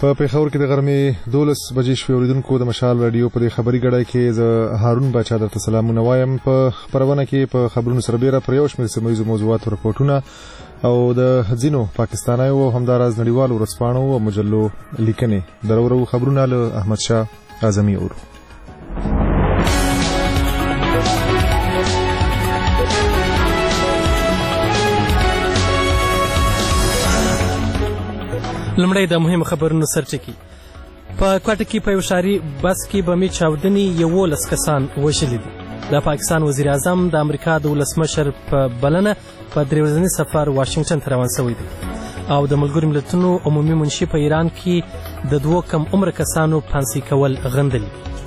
په پېښور کې د غرمې 12 بجې شوې اوریدونکو د مشال رادیو په دې خبري ګړۍ کې زه هارون باچا درته سلامونه وایم. په خبرونه کې په خبرونو سره بیره پر یو شمېر سیمه ییزو موضوعاتو رپورټونه او د ځینو پاکستانیو او همداراز نړیوالو ورځپاڼو او مجلو لیکنې درورو خبرونه له احمدشاه اعظمي اورو. لمړی د مهمو خبرونو سرټکي. په کوټه کې په یو ښاري بس کې بمي چاودنې 11 کسان وژلي دي. د پاکستان وزیر اعظم د امریکا د ولسمشر په بلنه په 3 ورځني سفر واشنگټن ته روان شوی دی او د ملګرو ملتونو عمومي منشي په ایران کې د 2 کم عمر کسانو پانسي کول غندلي.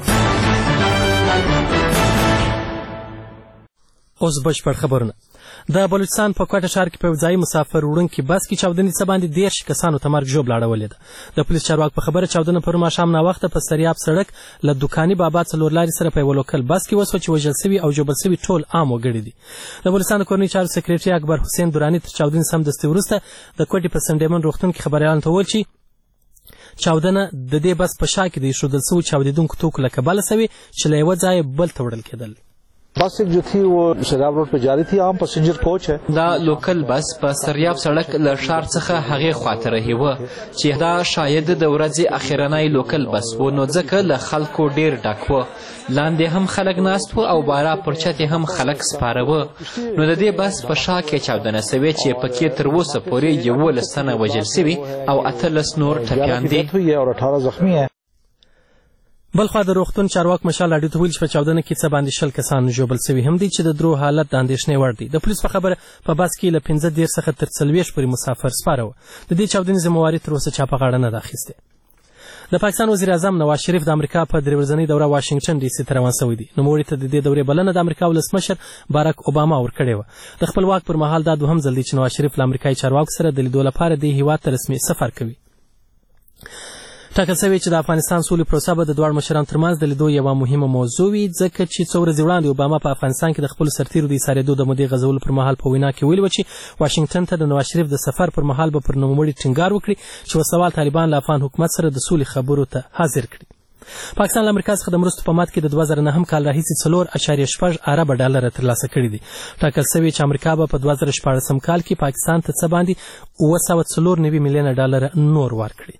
اوس بشپړ خبرونه. د بلوچستان په کوټه ښار کې په یو ځایي مسافر وړونکي بس کې چاودنې څه باندې 13 کسانو ته مرګ ژوبله اړولې ده. د پولیس چارواکو په خبره چاودنه پرون ماښام ناوخته په سریاب سړک له دوکاني بابا څلور لارې سره په یو لوکل بس کې وسوه چې وژل سوي او ژوبل سوي ټول عام وګړي دي. د بلوچستان د کورنۍ چارو سکرټري اکبر حسین دراني تر چاودنې سمدستي وروسته د کوټې په سن ډیمن روغتون کې خبریالانو ته وویل چې چاودنه د دې بس په شا کې د ایښودل سوي چاودېدونکو توکو له کبله سوي چې له یوه ځایه بل ته وړل کېدل. बस जो थी वो शराब रोड पे जा रही थी. आम पैसेंजर कोच है. دا لوکل بس په سریاب سړک له ښار څخه هغې خواته رهیوه چې دا شاید د ورځې اخرنی لوکل بس و نو ځکه له خلکو ډیر ډک و. لاندې هم خلک ناست و او بارا پر چت هم خلک سپاره و. نو د دې بس په شا کې چاودنه سوې چې پکې تر اوسه پورې 11 تنه وژل سوي او 18 نور ټپیان دي. और 18 زخمی है. بلخوا د روغتون چارواک مشال راډیو ته ویل چې په چاودنه کې څه باندې 20 کسان ژوبل سوي هم دي چې د درو حالت د اندېښنې وړ دی. د پولیس په خبره په بس کې له 15 څخه تر 40 پورې مسافر سپاره وو. د دې چاودنې ذمهواري تر اوسه چا په غاړه نه ده اخیستې. د پاکستان وزیر اعظم نواز شریف د امریکا په 3 ورځنۍ دوره واشنگټن ډي سي ته روان شوی دی. نوموړي ته د دې دورې بلنه د امریکا ولسمشر باراک اوباما ورکړې وه. د خپل واک پر مهال دا دوهم ځل دی چې نواز شریف له امریکایي چارواکو سره د لیدو لپاره دې هیواد ته رسمي سفر کوي. ټاکل شوی چې د افغانستان سولې پروسه به د دواړو مشرانو ترمنځ د لیدو یوه مهمه موضوع وي ځکه چې څو ورځې وړاندې اوباما په افغانستان کې د خپلو سرتیرو د ایسارېدو د مودې غځولو پر مهال په وینا کې ویلي وه چې واشنګټن ته د نواز شریف د سفر پر مهال به پر نوموړي ټینګار وکړي چې وسوال طالبان له افغان حکومت سره د سولې خبرو ته حاضر کړي. پاکستان له امریکا څخه د مرستو په مات کې د 2009 کال راهیسې 4.6 ارب ډالر ترلاسه کړي دي. ټاکل شوی چې امریکا به په 2014 کال کې پاکستان ته څه باندې 994 میلیونه ډالر نور ورکړي.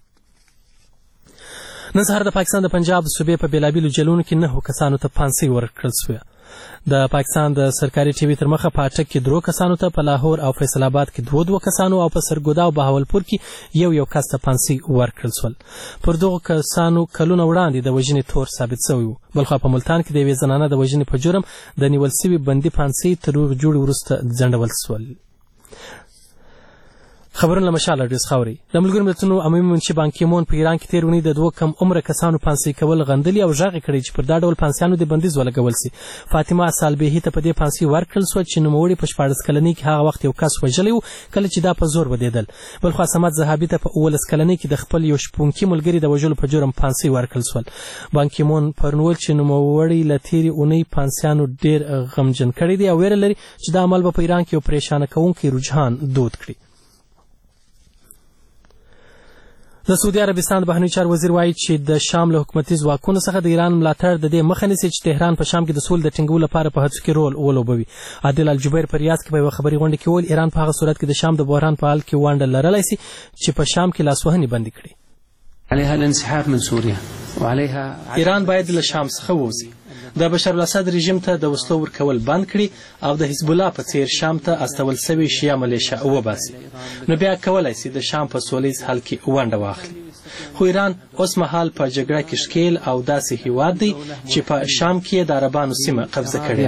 نن سهار د پاکستان د پنجاب صوبې په بیلابیلو جیلونو کې 9 کسانو ته پانسۍ ورکړل شوه. د پاکستان د سرکاري ټي وي تر مخه په اټک کې 3 کسانو ته، په لاهور او فیصل آباد کې 2 کسانو او په سرګودا او بهاولپور کې یو کس ته پانسۍ ورکړل شول. پر دغو کسانو کلونه وړاندې د وژنې تور ثابت شوی و. بلخوا په ملتان کې د یوې زنانه د وژنې په جرم د نیول سوي بندي پانسۍ تر جوړې وروسته ځنډول شول. خبرونه له مشال راډیو څخه اورئ. د ملګرو ملتونو عمومي منشي بان کی مون په ایران کې تېر اونۍ د 2 کم عمره کسانو پانسۍ کول غندلي او غږ یې کړی چې پر دا ډول پانسیانو د بندیز ولګول سي. فاطمه سالبیهي ته په دې پانسۍ ورکړل شوه چې نوموړي په 14 کلنۍ کې هغه وخت یو کس وژلی و کله چې دا په زور ودېدل. بلخوا سمت زهابي ته په 18 کلنۍ کې د خپل یو شپونکي ملګري د وژلو په جرم پانسۍ ورکړل شول. بان کی مون پرون ویل چې نوموړي له تېرې اونۍ پانسیانو ډېر غمجن کړی دی او ویره لري چې دا عمل به په ایران کې یو پریشانه کوونکی رجحان دود کړي. د سعودي عربستان د بهرنیو چارو وزیر وایي چې د شام له حکومتي ځواکونو څخه د ایران ملاتړ د دې مخه نیسي چې تهران په شام کې د سولې د ټینګولو لپاره په هڅو کې رول ولوبوي. عادل الجبیر په ریاض کې په یوه خبري غونډه کې وویل ایران په هغه صورت کې د شام د بحران په حال کې ونډه لرلی سي چې په شام کې لاسوهنې بندي کړي. ایران باید له شام څخه ووځي، د بشار الاسد رژیم ته د وسلو ورکول بند کړي او د حزب الله په څیر شام ته استول سوي شیعه ملیشه وباسي. نو بیا کولی سي د شام په سولیز حل کې ونډه واخلي. خو ایران اوس مهال په جګړه کې ښکیل او داسې هیواد دی چې په شام کې د عربانو سیمه قبضه کړې.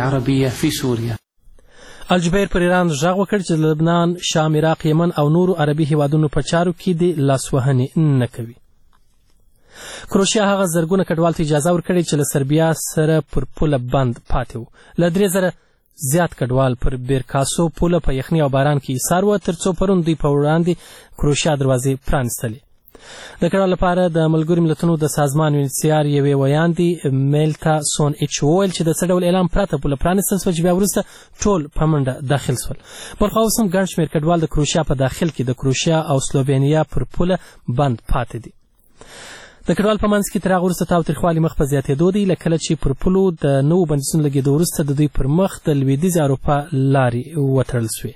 الجبیر پر ایران غږ وکړ چې لبنان، شام، عراق، یمن او نورو عربي هیوادونو په چارو کې د لاسوهنې نه کوي. کروشیا هغه زرګونه کډوالو ته اجازه ورکړې چې له سربیا سره پر پوله بند پاتې وو. له 3000 زیات کډوال پر بیرکاسو پوله په یخني او باران کې ایسار وو تر څو پرون دوی په وړاندې کروشیا دروازې پرانیستلې. د کډوالو لپاره د ملګرو ملتونو د سازمان یونیسیار یوې ویاندې میلتا سون ایچ وویل چې د څه ډول اعلان پرته پوله پرانیستل شوه چې بیا وروسته ټول په منډه داخل شول. بلخوا اوس هم ګڼ شمېر کډوال د کروشیا په داخل کې د کروشیا او سلووینیا پر پوله بند پاتې دي. د کډوال په منځ کې تر هغه وروسته تاوتریخوالي مخ په زیاتېدو دی لکه کله چې پر پلو د نوو بندیزونو لګېدو وروسته د دوی پر مخ د لوېدیځې اروپا لارې وتړل سوې.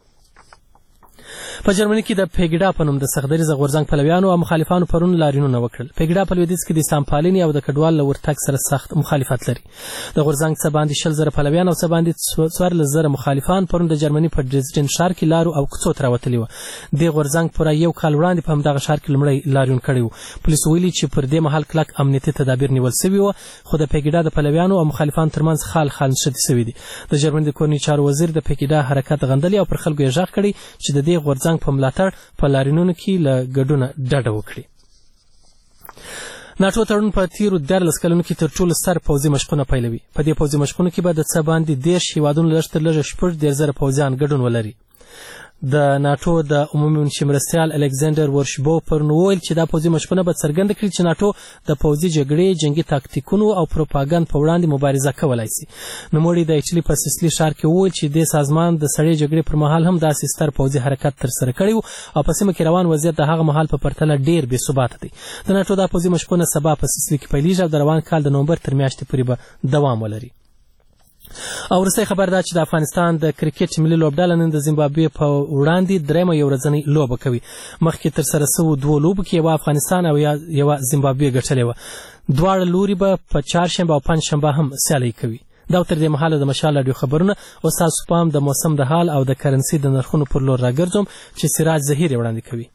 په جرمني کې د پیګډا په نوم د سختدریځه غورځنګ پلویانو او مخالفانو پرون لاریونونه وکړل. پیګډا په لویدیځ کې د اسلام پالنې او د کډوال له ورتګ سره سخت مخالفت لري. د غورځنګ څه باندې 100,000 پلویان او څه باندې 14,000 مخالفان پرون د جرمني په ډریزډن ښار کې لارو او کوڅو ته راوتلي وو. د غورځنګ پوره یو کال وړاندې په همدغه ښار کې لومړی لاریون کړی و. پولیسو ویلي چې پر دې مهال کلک امنیتي تدابیر نیول سوي وو، خو د پیګډا د پلویانو او مخالفانو ترمنځ خال نښتې سوي دي. د جرمني د کورني چارو وزیر د پیګډا حرکت غندلي او پر خلکو یې غږ کړی چې د دې غورځنګ په ملاتړ په لاریونونو کې له ګډونه ډډه وکړي. ناټو تړون په تیرو 14 کلونو کې تر ټولو ستر پوځي مشقونه پیلوي. په دې پوځي مشقونو کې به د څه باندې 10 هیوادونو لږ تر لږه 14,000 پوځیان ګډون ولري. د ناټو د عمومي منشي مرستیال الکساندر ورشبو پرون وویل چې دا پوځي مشقونه به څرګنده کړي چې ناټو د پوځي جګړې، جنګي تاکتیکونو او پروپاګاندا په وړاندې مبارزه کولای شي. نوموړي د ایټالي په سیسلی ښار کې وویل چې د سازمان د سړې جګړې پر مهال هم داسې ستر پوځي حرکت ترسره کړی و او په سیمه کې روان وضعیت د هغه مهال په پرتله ډېر بې ثباته دی. د ناټو دا پوځي مشقونه سبا په سیسلی کې پیلېږي او د روان کال د نومبر تر میاشتې پورې به دوام ولري. او وروستی خبر دا چې د افغانستان د کرکټ ملي لوبډله نن د زیمبابوې په وړاندې درېیمه یو ورځنۍ لوبه کوي. مخکې ترسره سوو 2 لوبو کې یوه افغانستان او یوه زیمبابوې ګټلې وه. دواړه لوري به په چهارشنبه او پنجشنبه هم سیالۍ کوي. دا تر دې مهاله د مشال راډیو خبرونه او ستاسو پام د موسم د حال او د کرنسي د نرخونو پر لور راګرځوم چې سراج ظهیر یې وړاندې کوي.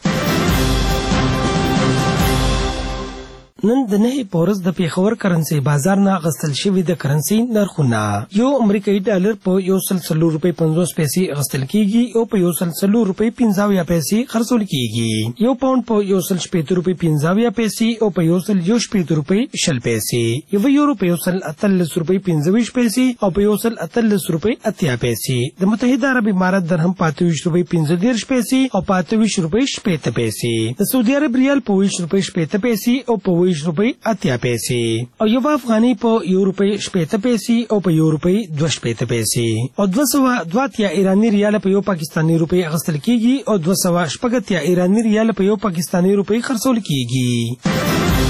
نن د نهي په ورځ د پیښور کرنسي بازار نه اخیستل شوي د کرنسي نرخونه یو امریکایي ډالر په 140 روپۍ 50 پیسې اخیستل کیږي او په 140 روپۍ 50 پیسې خرڅول کیږي. یو پاوند په 160 روپۍ 50 پیسې او په 160 روپۍ 20 پیسې. یو یورو په 138 روپۍ 25 پیسې او په 138 روپۍ 80 پیسې. د متحده عرب امارات درهم په 28 روپۍ 15 پیسې او په 28 روپۍ 80 پیسې. د سعودي عرب ریال په 20 روپۍ 80 پیسې او په 20 روپۍ 80 پیسې. او یو افغاني په 1 روپۍ 80 پیسې او په 1 روپۍ 2 پیسې. او 202 ایرانی ریال په یو پاکستانی روپۍ اخیستل کیږي او 280 ایرانی ریال په یو پاکستانی روپۍ خرڅول کیږي.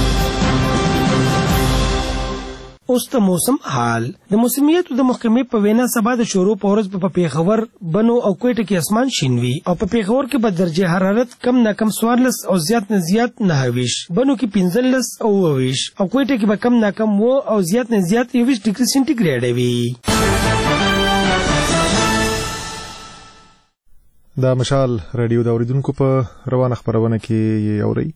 اوس د موسم حال. د موسمیت د محکمې په وینا سبا د شروع په ورځ په پیښور، بنو او کوټه کې اسمان شین وي او په پیښور کې به درجه حرارت کم نه کم 14 او زیات نه زیات 29، بنو کې 15 او 20 او کوټه کې به کم نه کم 9 او زیات نه زیات 21 ډیګري سنټیګریډ وي. دا مشال رادیو د اوریدونکو په روانه خبرونه کې اوري.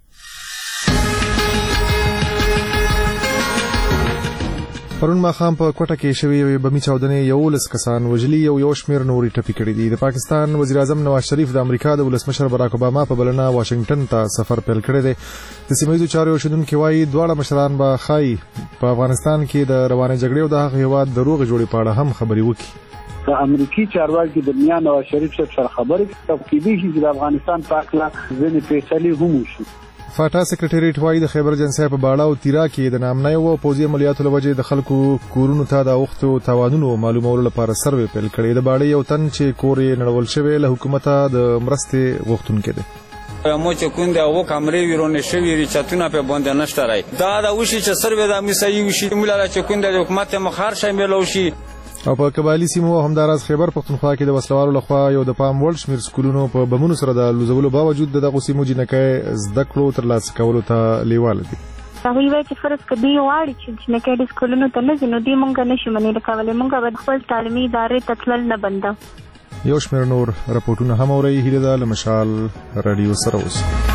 پرون ماښام په کوټه کې شوې بمي چاودنې 11 کسان وژلي او یو شمېر نورې ټپي کړي دي. د پاکستان وزیر اعظم نواز شریف د امریکا د ولسمشر باراک اوباما په بلنه واشنگټن ته سفر پیل کړی دی. د سیمه ییزو چارو شندونکي وایي دواړه مشران به ښایي په افغانستان کې د روانې جګړې او د هغه هېواد د روغې جوړې په اړه هم خبرې وکړي. د امریکایي چارواکي د میا نواز شریف سره خبرې کوي چې د افغانستان په اړه ځینې فیصلې هم وشي. فاټا سکرټریټ وايي د خیبر جنسای په باړه او تیرا کې د نامنۍ او پوځي عملیاتو لوجې د خلکو کورونو ته د وختو توانونو معلومولو لپاره سروې پیل کړی. د باړې یو تن چې کور یې نړول شوی له حکومته د مرستې غوښتونکی دی. مو چې کوم د هغو کمرې ویرونه شوي ریچتونه په باندې نشته رای دا د وشي چې سروې د میسایي وشي مولا چې کوم د حکومت مخار شامل وشي. او په قبایلی سیمو همداراز خیبر پختونخوا کې د وسلوالو لخوا یو د پام وړ شمېر سکولونو په بمونو سره د لوزولو باوجود دغه سیمو جنکۍ زده کړو ترلاسه کولو ته لیواله دي. هغوی وایي چې فرض که دوی غواړي چې جنکۍ د سکولونو ته نه ځي نو دوی موږ نشو منې کولی، موږ به خپل تعلیمي ادارې ته تلل نه بندوو. یو شمېر نور راپورټونه هم اورئ. هیله ده له مشال راډیو سره اوسئ.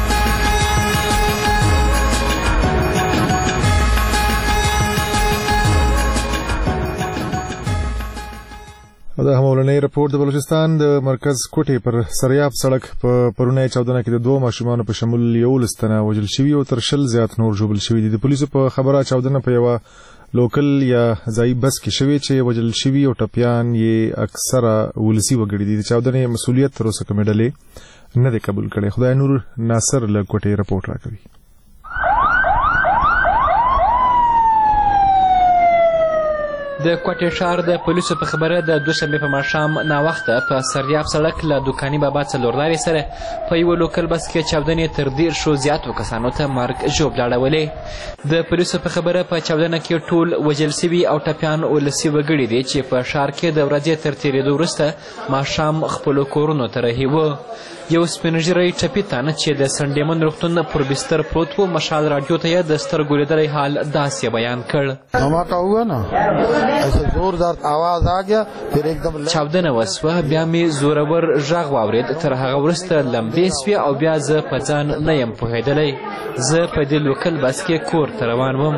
دا همولنۍ راپور د بلوچستان د مرکز کوټې پر سریاب سړک په پرونۍ چاودنه کې د 2 ماشومانو په شمول 11 تنه وژل شوي او تر 20 زیات نور ژوبل شوي دي. د پولیسو په خبره چاودنه په یوه لوکل یا ځایي بس کې شوې چې وژل شوي او ټپیان یې اکثره ولسي وګړي دي. د چاودنې مسؤلیت تر اوسه کومې ډلې نه دی قبول کړی. خدای نور ناصر له کوټې راپورټ راکوي. د کوټې ښار د پولیسو په خبره د دوشنبې په ماښام ناوخته په سریاب سړک له دوکاني بابا څلوردارې سره په یوه لوکل بس کې چاودنې تر 10 زیاتو کسانو ته مرګ ژوبله اړولې. د پولیسو په خبره په چاودنه کې ټول وژل سوي او ټپیان ولسي وګړي دي چې په ښار کې د ورځې تر تېرېدو وروسته ماښام خپلو کورونو ته رهي وو. یو سپین ږیری ټپي تن چې د سنډیمن روغتون پر بستر پروت و مشال راډیو ته یې د سترګو لیدلی حال داسې بیان کړ. چاودنه وسوه، بیا مې زورور غږ واورېد، تر هغه وروسته لمدې سوې او بیا زه په ځان نه یم پوهېدلی. زه په دې لوکل بس کې کور ته روان وم.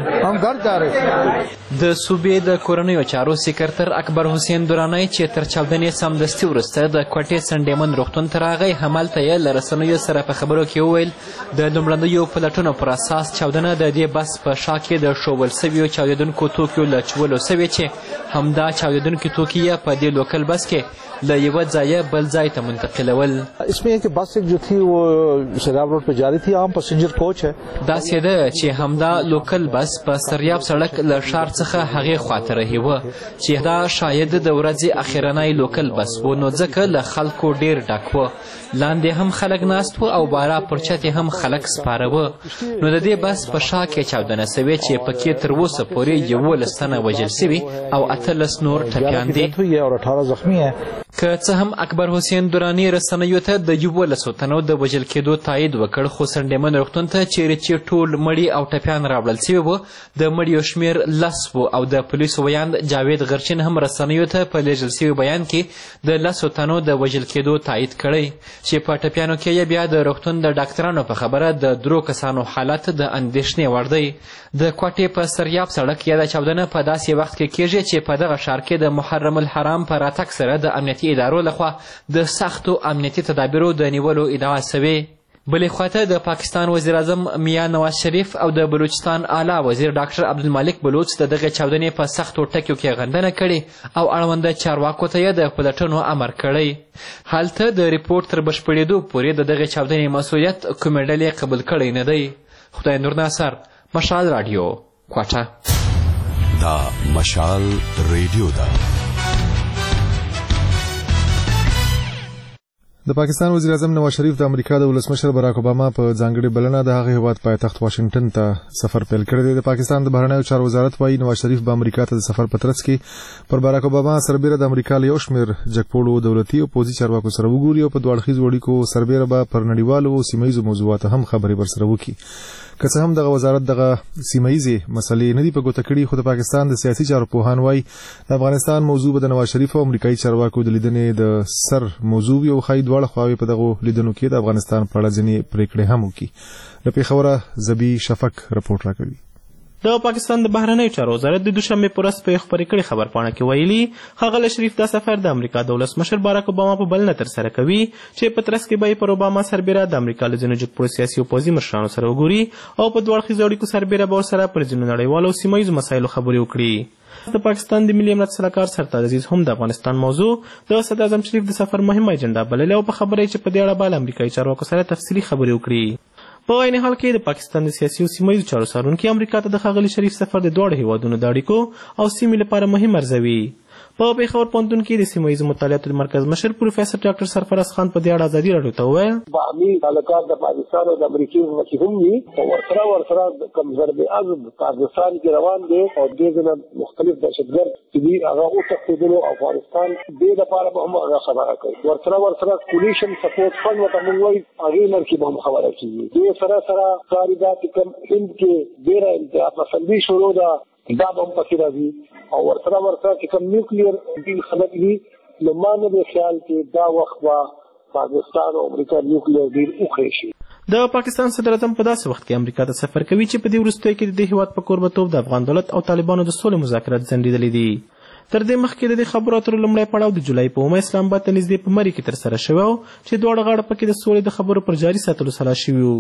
د صوبې د کورنیو چارو سکرتر اکبر حسین درانی چې تر چاودنې سمدستي وروسته د کوټې سنډیمن روغتون ته راغی، همالته یې له رسنیو سره په خبرو کې وویل د لومړنیو پلټنو پر اساس چاودنه د دې بس په شا کې د ښوول سویو چاودېدونکو توکیو له چولو سوې چې همدا چاودېدونکي توکي یې په دې لوکل بس کې له یوه ځایه بل ځای ته منتقلول. داسې ده چې همدا لوکل بس په سریاب سړک له ښار څخه هغې خواته رهي وه چې دا شاید د ورځې اخرنی لوکل بس و، نو ځکه له خلکو ډېر ډک وه. لاندې هم خلک ناست وه او باره پر چت هم خلک سپاره وه. نو د دې بس په شا کې چاودنه سوې چې پکې تر اوسه پورې 11 تنه وژل سوي او 18 نور ټپیان دي. که څه هم اکبر حسین درانی رسنیو ته د 11 تنو د وژل کېدو تایید وکړ، خو سنډیمن روغتون ته چیرې چې ټول مړي او ټپیان راوړل سوي وو د مړیو شمېر 10 و او د پولیسو ویاند جاوید غرچین هم رسنیو ته په لیږل سوي بیان کې د 10 تنو د وژل کېدو تایید کړی چې په ټپیانو کې یې بیا د روغتون د ډاکټرانو په خبره د 3 کسانو حالت د اندېښنې وړ دی. د کوټې په سریاب سړک یا د چاودنه په داسې وخت کې کېږي چې په دغه ښار کې د محرم الحرام په راتګ سره د امنیتي ادارو لخوا د سختو امنیتي تدابیرو د نیولو ادعا سوې. بلې خواته د پاکستان وزیر اعظم میاں نواز شریف او د بلوچستان اعلی وزیر ډاکټر عبدالمالک بلوچ د دغې چاودنې په سختو ټکیو کې غندنه کړې او اړونده چارواکو ته یې د پلټنو امر کړی. هلته د ریپورټ تر بشپړېدو پورې د دغې چاودنې مسؤلیت کومې ډلې قبول کړی نه دی. خدای نور ناصر، مشال راډیو، کوټه. دا مشال ریډیو ده. د پاکستان وزیر اعظم نواز شریف د امریکا د ولسمشر باراک اوباما په ځانګړې بلنه د هغه هیواد پایتخت واشنگټن ته سفر پیل کړی دی. د پاکستان د بهرنیو چارو وزارت وايي نواز شریف به امریکا ته د سفر په ترڅ کې پر باراک اوباما سربېره د امریکا له یو شمېر جګپوړو دولتي او پوځي چارواکو سره وګوري او په دوه اړخیزو اړیکو سربېره به پر نړیوالو او سیمه ییزو موضوعاتو هم خبرې ورسره وکړي. که څه هم دغه وزارت دغه سیمه ییزې مسلې نه دي په ګوته کړي، خو د پاکستان د سیاسي چارو پوهان وايي د افغانستان موضوع به د نواز شریف او امریکایي چارواکو د لیدنې د سر موضوع وي او ښایي دواړه خواوې په دغو لیدنو کې د افغانستان په اړه ځینې پرېکړې هم وکړي. له پېښوره زبي شفق رپورټ راکوي. د پاکستان د بهرنیو چارو وزارت د دوشنبې په ورځ په یو خپرې کړې خبرپاڼه کې ویلي ښاغلی شریف دا سفر د امریکا د ولسمشر باراک اوباما په بلنه ترسره کوي چې په ترڅ کې به یې پر اوباما سربېره د امریکا له ځینو جګپوړو سیاسي او پوځي مشرانو سره وګوري او په دوه اړخیزو اړیکو سربېره به ورسره پر ځینو نړیوالو او سیمه ییزو مسایلو خبرې وکړي. د پاکستان د ملي امنیت سلاکار سرتاج عزیز هم د افغانستان موضوع د صدر اعظم شریف د سفر مهمه اجنډا بللې او په خبره چې په دې اړه به له امریکایي چارواکو سره تفصیلي خبرې وکړي. په عین حال کې د پاکستان د سیاسي او سیمه ییزو چارو څارونکي امریکا ته د ښاغلي شریف سفر د دواړو هیوادونو د اړیکو او سیمې لپاره مهم ارزوي. په پېښور پوهنتون کې د سیمه ییزو مطالعاتو د مرکز مشر پروفیسر ډاکټر سرفراز خان په دې اړه ازادي راډیو ته وویل باهمي تعلقات د پاکستان او د امریکا په هم وي او ورسره کوم ضرب عزم پاکستان کې روان دي او د دې مختلف دهشتګرد چې دي هغه او تخدیدلو افغانستان دې لپاره به هم هغه خبره کوي. ورسره کولیشن سپورټ فند وته موږ وایي هغه مرکه به هم خبره کوي. دې سره کاریدات کوم هند کې ډېر انتها پسندي شروع ده دا به هم پکې راځي او ورسره چې کوم نیوکلیر ډیل خلک دي نو ما نه دی خیال چې دا وخت به پاکستان او امریکا نیوکلیر ډیل وکړي شي. د پاکستان صدر اعظم په داسې وخت کې امریکا ته سفر کوي چې په دې وروستیو کې د دې هیواد په کوربهتوب د افغان دولت او طالبانو د سولې مذاکرات ځنډېدلي دي. تر دې مخکې د دې خبرو اترو لومړی پړاو د جولای په 9 اسلام آباد ته نږدې په مري کې ترسره شوی و چې دواړه غاړه پکې د سولې د خبرو پر جاري ساتلو سلا شوي وو.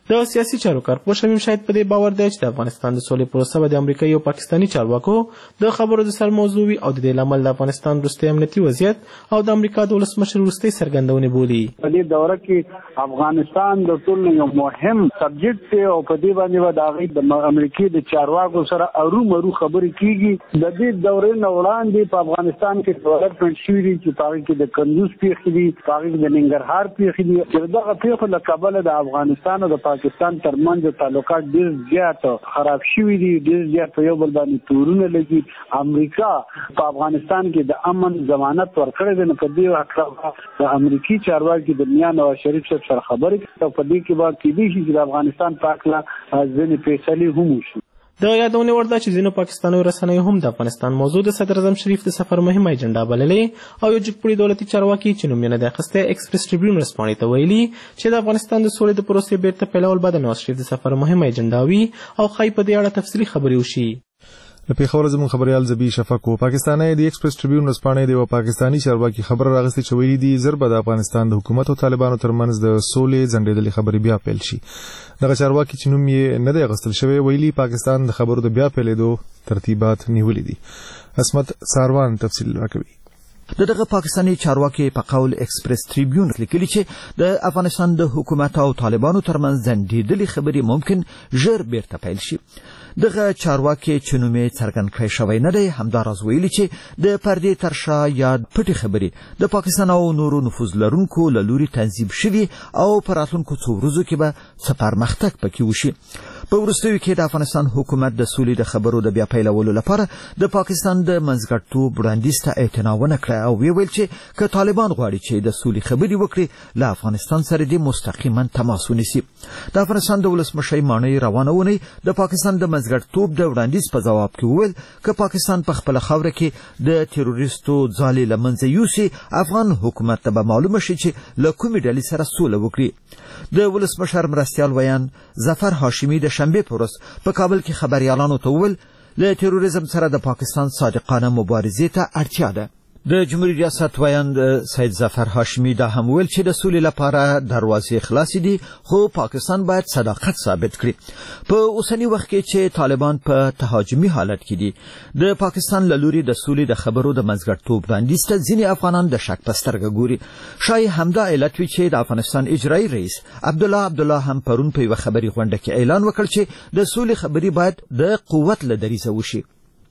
د سیاسي چارو کارپوه شمیم شاهد په دې باور دی چې د افغانستان د سولې پروسه به د امریکایي او پاکستاني چارواکو د خبرو د سر موضوع وي او د دې لامل د افغانستان وروستی امنیتي وضعیت او د امریکا د ولسمشر وروستۍ څرګندونې بولي. په دې دوره کې افغانستان د ټول یو مهم سبجیکټ دی او په دې باندې به د هغې د امریکې د چارواکو سره ارومرو خبرې کېږي. د دې دورې نه وړاندې په افغانستان کې ډیولپمنټ شوي دي چې په هغې کې د کندوز پیښې دي، په هغې کې د ننګرهار پیښې دي، چې دغه پیښو له کبله د افغانستان او د پاکستان ترمنځ تعلقات ډېر زیات خراب شوي دي، ډېر زیات په یو بل باندې تورونه لګي. امریکا په افغانستان کې د امن ضمانت ورکړی دی. نو په دې هکله د امریکي چارواکي د میاں نواز شریف صاحب سره خبرې کوي او په دې کې به کېدای شي چې د افغانستان په هکله ځینې فیصلې هم وشي. د یادونې وړ ده چې ځینو پاکستاني رسنیو هم د افغانستان موضوع د صدر اعظم شریف د سفر مهمه اجنډا بللې او یو جګپوړي دولتي چارواکي چې نوم یې نه دی اخیستی ایکسپریس ټریبیون ورځپاڼې ته ویلي چې د افغانستان د سولې د پروسې بیرته پیلول به د نواز شریف د سفر مهمه اجنډا وي او ښایي په دې اړه تفصیلي خبرې وشي. له پیښور زموږ خبريال زبی شفق او پاکستاني د ایکسپریس ټریبیون ورځپاڼې دی او پاکستاني چارواکي خبر راغستې چې ویلي دي زر به د افغانستان د حکومت او طالبانو ترمنځ د سولې ځنډېدلې خبرې بیا پیل شي. دغه چارواکي چې نوم یې نه دی اغوستل شوی ویلي پاکستان د خبرو د بیا پیلېدو ترتیبات نیولې دي. عصمت ساروان تفصیل راکوي. دغه پاکستاني چارواکي په قول ایکسپریس ټریبیون لیکلي چې د افغانستان د حکومت او طالبانو ترمنځ ځنډېدلې خبرې ممکن ژر بیرته پیل شي. دغه چارواکي چې نوم یې څرګند کړی شوی نه دی همداراز ویلي چې د پردې تر شا یا پټې خبرې د پاکستان او نورو نفوذ لرونکو له لوري تنظیم شوي او په راتلونکو څو ورځو کې به څه پرمختګ پکې وشي. په وروستیو کې د افغانستان حکومت د سولې د خبرو د بیا پیلولو لپاره د پاکستان د منځګړیتوب وړاندیز ته اعتنا ونه کړه او ویل چې که طالبان غواړي چې د سولې خبرې وکړي له افغانستان سره دې مستقیما تماس ونیسي. د افغانستان د ولسمشر ماڼۍ روانه اونۍ د پاکستان د منځګړیتوب د وړاندیز په ځواب کې وویل که پاکستان په خپله خاوره کې د تروریستو ځالې له منځه یوسي افغان حکومت ته به معلومه شي چې له کومې ډلې سره سوله وکړي. د ولسمشر مرستیال ویان ظفر هاشمي د شنبې په ورځ په کابل کې خبریالانو ته وویل له تروریزم سره د پاکستان صادقانه مبارزې ته اړتیا ده. د جمهوریت ریاست ویاند سید ظفر هاشمي دا هم ویل چې د سولې لپاره دروازې خلاصې دي خو پاکستان باید صداقت ثابت کړي. په اوسني وخت کې چې طالبان په تهاجمي حالت کې دي د پاکستان له لوري د سولې د خبرو د منځګړیتوب وړاندیز ته ځینې افغانان د شک په سترګه ګوري. شاید همدا علت وي چې د افغانستان اجرایي رئیس عبدالله هم پرون په یوه خبري غونډه کې اعلان وکړ چې د سولې خبرې باید د قوت له دریځه وشي.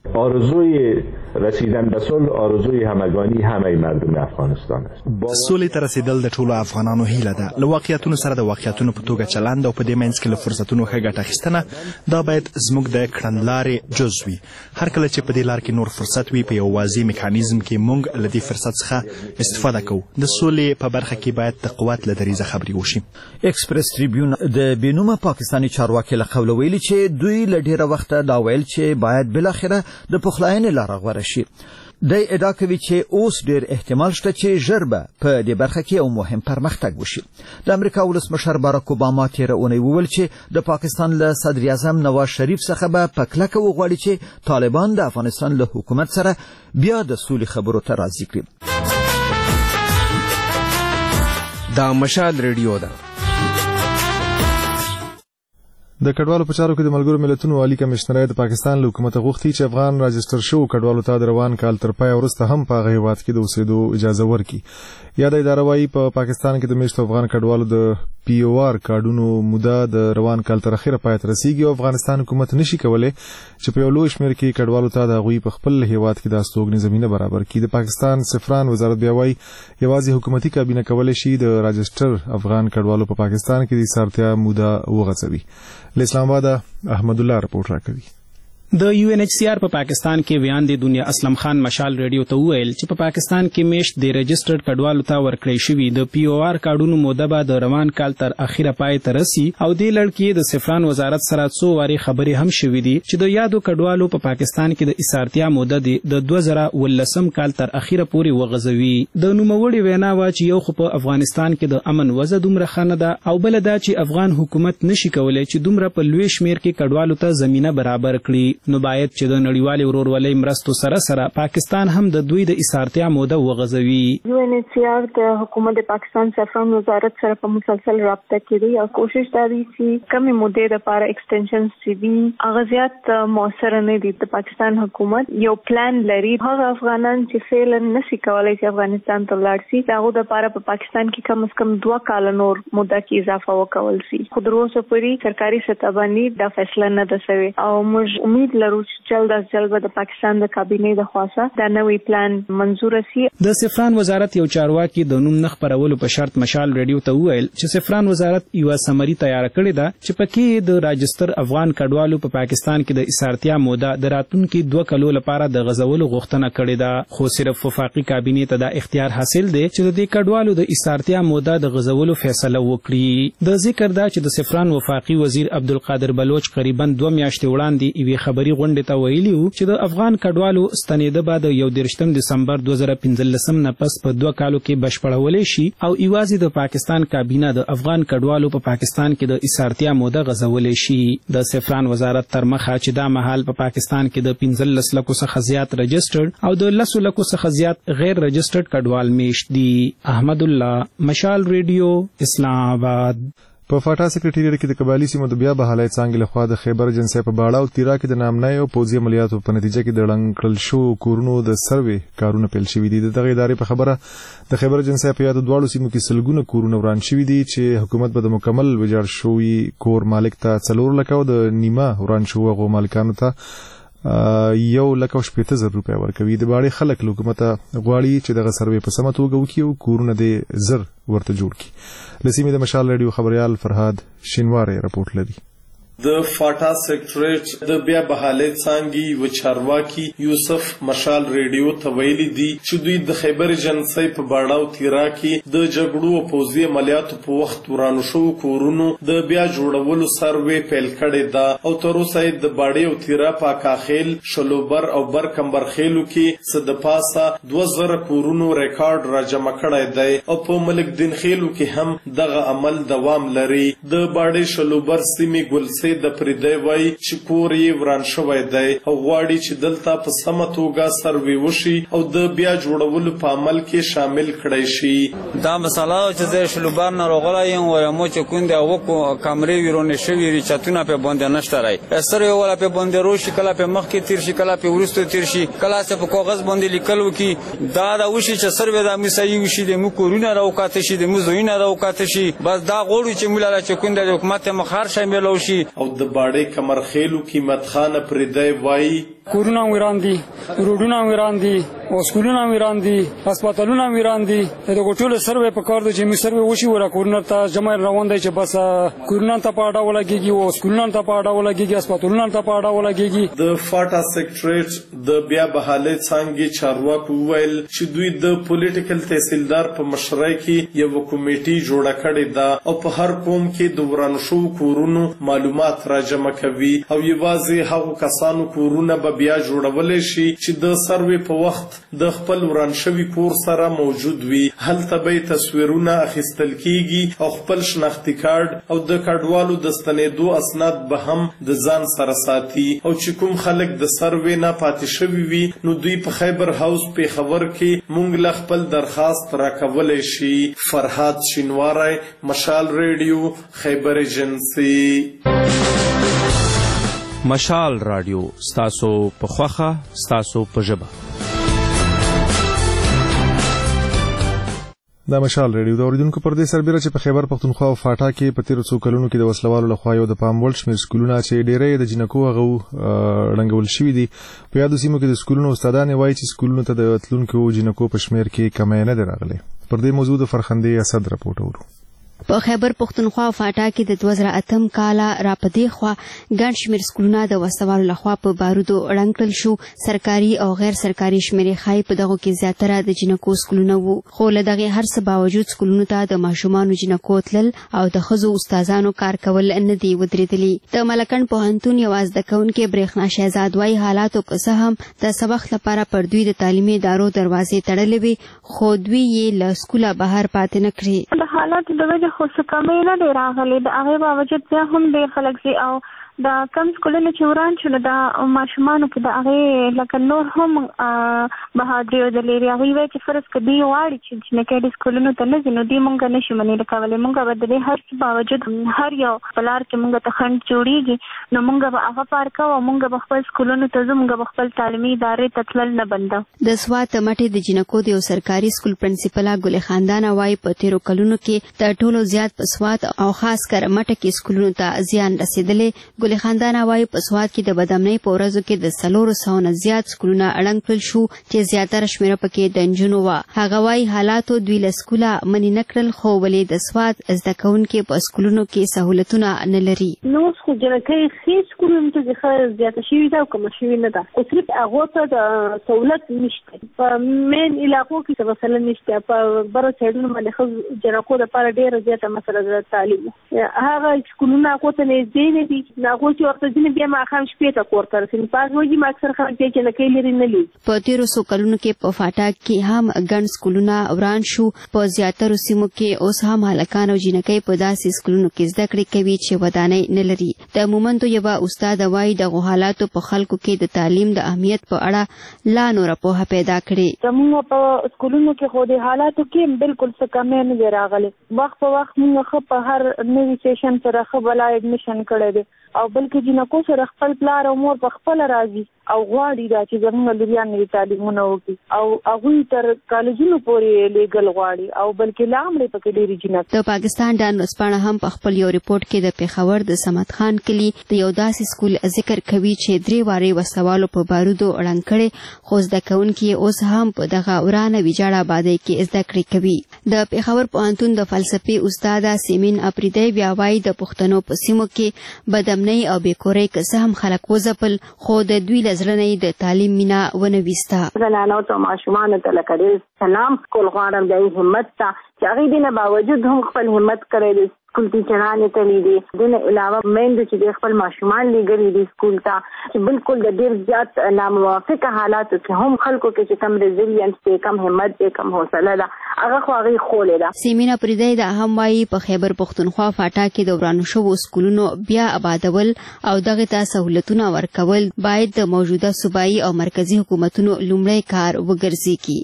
آرزوی رسیدن به صلح آرزوی همگانی همه مردم افغانستان است. سولې ته رسیدل د ټولو افغانانو هیله ده. له واقعیتونو سره د واقعیتونو په توګه چلند او په دې منځ کې له فرصتونو ښه ګټه اخیستنه دا باید زموږ د کړنلارې جز وي. هر کله چې په دې لار کې نور فرصت وي په یو واضح میکانیزم کې موږ له دې فرصت څخه استفاده کوو. د سولې په برخه کې باید د قوت له دریځه خبرې وشي. ایکسپریس ټریبیون د بینومه پاکستاني چارواکي له قوله ویلي چې دوی له ډیره وخته دا ویل چې باید بالاخره د پخلاینې لاره غوره شي. د ادعا کوي چې اوس ډیر احتمال شته چې ژر به په دې برخه کې یو مهم پرمختګ وشي. د امریکا ولسمشر باراک اوباما تېره اونۍ وویل چې د پاکستان له صدر اعظم نواز شریف څخه به په کلکه وغواړي چې طالبان د افغانستان له حکومت سره بیا د سولې خبرو ته راضي کړي. دا مشال ریډیو ده. د کډوالو په چارو کې د ملګرو ملتونو عالی کمشنرۍ د پاکستان له حکومت غوښتي چې افغان راجستر شوو کډوالو ته د روان کال تر پای وروسته هم په هغه هیواد کې د اوسېدو اجازه ورکړي. یاده اداره وايي په پاکستان کې د میشتو افغان کډوالو د پی او آر کارډونو موده د روان کال تر اخره پای ته رسیږي او افغانستان حکومت نشي کولای چې په یو لوی شمېر کې کډوالو ته د هغوی په خپل هیواد کې د استوګنې زمینه برابر کړي. د پاکستان سفران وزارت بیا وايي یوازې حکومتي کابینه کولی شي د راجستر افغان کډوالو په پاکستان کې د ایثارتیا موده وغځوي. له اسلام آباد احمد الله رپورټ راکوي. د یو ان ایچ سی آر په پاکستان کې ویان دی دنیا اسلم خان مشال ریډیو ته وویل چې په پاکستان کې میشت د رجسټرډ کډوالو ته ورکړی شوي د پی او آر کارډونو موده به د روان کال تر اخره پای ته رسي او دې لړ کې د سفران وزارت سره څو واري خبرې هم شوې دي چې د یادو کډوالو په پاکستان کې د ایثارتیا موده د 2019 کال تر اخره پورې وغځوي. د نوموړي وینا وا چې یو خو په افغانستان کې د امن وضع دومره ښه نه ده او بل دا چې افغان حکومت نشي کولای چې دومره په لوی شمېر کې کډوالو ته زمینه برابر کړي. نو باید چې د نړیوالې ورورولۍ مرستو سره سره پاکستان هم د دوی د ایثارتیا موده وغځوي. UNHCR د حکومت پاکستان سفارت وزارت سره په مسلسل رابطه کې دی او کوشش دا دی چې کمی مودې لپاره ایکسټنشن سی وی هغه زیات موثر نه دي. د پاکستان حکومت یو پلان لري هغه افغانان چې فعلا نشي کولای چې افغانستان ته ولاړ شي هغه د لپاره په پاکستان کې کم از کم 2 کال نور موده کې اضافه وکول شي. خو تر اوسه پورې سرکاري سطح باندې دا فیصله نه ده شوې او موږ امید لرو چې جلد از جلد د پاکستان د کابینې د خواصه دا نوې پلان منزور شي. د سفران وزارت یو چارواکي د نوم نه خپرولو په شرط مشال ریډیو ته وویل چې سفران وزارت یو سمری تیار کړی ده چې پکې د راجستر افغان کډوالو په پاکستان کې د ایثارتیا موده د راتلونکي 2 کلو لپاره د غزولو غوښتنه کړې ده. خو صرف وفاقي کابینې ته دا اختیار حاصل دی چې د دې کډوالو د ایثارتیا موده د غزولو فیصله وکړي. د ذکر دا چې د سفران وفاقي وزیر عبدالقادر بلوچ قریبا 2 میاشتې وړاندې یوې خبري غونډې ته ویلي وو چې د افغان کډوالو ستنېده به د 31 دسمبر 2015 نه پس په 2 کالو کې بشپړولې شي او ایوازي د پاکستان کابینه د افغان کډوالو په پاکستان کې د ایثارتیا موده غزولې شي. د سفران وزارت تر مخه چې دا مهال په پاکستان کې د 15 لکو څخه زیات رجسټرډ او د 10 لکو څخه زیات غیر رجسټرډ کډوال میشت دي. احمد الله، مشال ریډیو، اسلام آباد. په فاټا سکریټریټ کې د قبایلی سیمو د بیا بحالۍ څانګې لخوا د خیبر جنسي په باړه او تیرا کې د نامنۍ او پوځي عملیاتو په نتیجه کې د ړنګ کړل شو کورونو د سروې کارونه پیل شوي دي. دغه ادارې په خبره د خیبر جنسي په یادو دواړو سیمو کې سلګونه کورونه وران شوي دي چې حکومت به د مکمل ویجاړ شوي کور مالک ته 4 لکه او د نیمه وران شوو هغو مالکانو ته 1,80,000 روپۍ ورکوي. د باړې خلک له حکومته غواړي چې دغه سروې په سمه توګه وکړي او کورونه د زر ورته جوړ کړي. له سیمې د مشال ریډیو خبریال فرهاد شینواری رپورټ لري. د فاټا سیکټریټ د بیا بحالۍ څانګې و چارواکي یوسف مشال ریډیو ته ویلي دي چې دوی د خیبر جنسي په باړه او تیرا کې د جګړو او پوځي عملیاتو په وخت ورانو شوو کورونو د بیا جوړولو سروې پیل کړې ده او تر اوسه د باړې او تیرا پاکاخیل، شلوبر او برکمبرخیلو کې څه د پاسه 2000 کورونو ریکارډ را جمع کړی دی او په ملک دین خیلو کې هم دغه عمل دوام لري. د باړې شلوبر سیمې ګل د پردی وای چې کور یې وران شوی دی او غواړي چې دلته په سمه توګه سروې وشي او د بیا جوړولو په عمل کې شامل کړی شي. دا مسله چې زه شلوبار نه راغلی یم وایمو چې کوندې هغو کامرې ویرونې شوي دي چتونه پې باندې نشته رای سروې والا پې باندې روشي کله پې مخکې تیر شي کله پې وروسته تیر شي کله چې په کاغذ باندې لیکل وکړي دا دا وشي چې سروې دا مو صحیح وشي د مو کورونه راوکاته شي د مو زوینه راوکاته شي بس دا غواړو چې موږ لا چې کوندې د حکومت مخار شامل شي. او د باړې کمرخیلو قیمت خان پردی وای کورونه ویران دي، روډونه ویران دي، او سکولونه ویران دي، هسپتالونه ویران دي. د ټولو سروې په کار د چې می سروې وشي ورا کورونه ته جمع روان دي چې بس کورونه ته پاډا ولګيږي او سکولونه ته پاډا ولګيږي، هسپتالونه ته پاډا ولګيږي. د فاټا سیکټریټ د بیا بحالۍ څانګې چارواکو ویل چې دوی د پولیټیکل تحصیلدار په مشرۍ کې یو کمیټي جوړه کړې ده او په هر قوم کې د وران شوو کورونو معلومات را جمع کوي او یوازې هغو کسانو کورونه به بیا جوړولای شي چې د سروې په وخت د خپل وران شوي کور سره موجود وي. هلته به تصویرونه اخیستل کیږي او خپل شناختی کارت او د کډوالو د ستنېدو اسناد به هم د ځان سره ساتي او چې کوم خلک د سروې نه پاتې شوي وي نو دوی په خیبر هاوس پیښور کې مونږ له خپل درخواست راکولی شي. فرهاد شینواری، مشال ریډیو، خیبر ایجنسی. مشال رادیو ستاسو په خوخه ستاسو په ژبه. دا مشال ریډیو د اوریدونکو پر دې سربېره چې په خیبر پښتونخوا او فاټا کې په 1300 کلونو کې د وسلوالو لخوا یو د پام وړ شمېر سکولونه چې ډېری د جنکو هغه ړنګول شوي دي په یادو سیمو کې د سکولونو استادان وایي چې سکولونو ته د تلونکو جنکو په شمېر کې کمی نه دی راغلی. پر دې موضوع د فرخندې اسد راپورټ اورو. په خیبر پښتونخوا او فاټا کې د 2008 کال را پدې خوا ګڼ شمېر سکولونه د وسوالو لخوا په بارودو ړنګ کړل شو. سرکاري او غیر سرکاري شمېرې ښایي په دغو کې زیاتره د جنکو سکولونه وو خو له دغې هر څه باوجود سکولونو ته د ماشومانو جنکو تلل او د ښځو استادانو کار کول نه دي ودرېدلي. د ملکن پوهنتون یو زده کوونکې برېښنا شهزاد وایي حالاتو که څه هم د سبق لپاره پر دوی د تعلیمي ادارو دروازې تړلې وي خو دوی یې له سکوله بهر پاتې نه کړي. د حالاتو د وجې خو څه کمی نه دی راغلی د هغې باوجود بیا هم ډېر خلک ځي او دا کم سکولونه چې وران شو د ماشومانو کې د هغې لکه نور هم بهادري او دلیري هغوی وایي چې فرض که دوی غواړي چې جنکۍ دې سکولونو ته نه ځي نو دوی مونږ نشي منې کولی. مونږ به د دې هر څه باوجود هر یو په لار کې مونږ ته خنډ جوړېږي نو مونږ به هغه پار کوو او مونږ به خپل سکولونو ته ځو، مونږ به خپل تعلیمي ادارې ته تلل نه بندو. د سوات مټې د جنکو د یو سرکاري سکول پرنسپله ګل خاندانه وایي په تیرو کلونو کې تر ټولو زیات په سوات او خاص کر مټه کې سکولونو ته زیان رسیدلی. ګل خاندانه وایي په سوات کې د بدامنۍ په ورځو کې د 400 نه زیات سکولونه اړنګ کړل شو چې زیاتره شمیره پکې د نجونو وه. هغه وایي حالاتو دوی له سکوله منې نه کړل خو ولې د سوات زده کوونکي په سکولونو کې سهولتونه نه لري. نو خو جنکۍ ښې سکولونو ته ښه زیاته شوې ده او کمه شوې نه ده، خو صرف هغو ته د سهولت نشته. په مین علاقو کې څه مسله نشته، په بره سایډونو باندې ښه جنکو دپاره ډېره زیاته مسله ده تعلیم. هغه سکولونه هغو ته نږدې نه دي، هغو چې ورته ځینې بیا ماښام شپې ته کور ته رسېږي. په هغه وجې اکثر خلک بیا جنکۍ لرې نه لي. په تېرو څو کلونو کې په فاټک کې هم ګڼ سکولونه وران شو. په زیاترو سیمو کې اوس هم هلکان او جنکۍ په داسې سکولونو کې زده کړې کوي چې ودانۍ نه لري. د مومندو یوه استاده وایي دغو حالاتو په خلکو کې د تعلیم د اهمیت په اړه لا نوره پوهه پیدا کړې. زموږ په سکولونو کې خو د حالاتو کې بالکل څه کمی نه دی راغلی. وخت په وخت موږ ښه په هر نوي سیشن سره ښه بلا اډمیشن کړی دی او بلکې جنکو سره خپل پلار او مور په خپله راځي او غواړي دا چې زموږ لوریان نوي تعلیمونه وکړي او هغوی تر کالجونو پورې لیږل غواړي او بلکې لا هم پکې ډېرې جنکۍ. د پاکستان ډان ورځپاڼه هم په خپل یو ریپورټ کې د پېښور د صمد خان کلي د یو داسې سکول ذکر کوي چې 3 وارې وسوالو په بارودو ړنګ کړی خو زده کوونکي اوس هم په دغه ورانه ویجاړه آبادۍ کې زده کړې کوي. د پېښور پوهنتون د فلسفې استاده سیمین اپریدی بیا وایي د پښتنو په سیمو کې بدامنۍ او بېکورۍ که څه هم خلک وځپل خو د دوی له زړه نه د تعلیم مینه ونه ویسته. زنانو ته ماشومانو ته لکه ډېر سلام کول غواړم د همت ته چې هغوی دې نه باوجود هم خپل همت کړی دی. سکول ټیچرانې تللی دي، دې نه علاوه میندو چې د خپل ماشومان لیږلي دي سکول ته چې بالکل د ډېر زیات ناموافقه حالاتو کې هم خلکو کې چې کم ریزیلینس دی، کم همت دی، کم حوصله ده، هغه خو هغوی ښولې ده. سیمین اپریدی دا هم وایي په خیبر پښتونخوا فاټا کې د ورانو شوو سکولونو بیا آبادول او دغې ته سهولتونه ورکول باید د موجوده صوبایي او مرکزي حکومتونو لومړی کار وګرځېږي.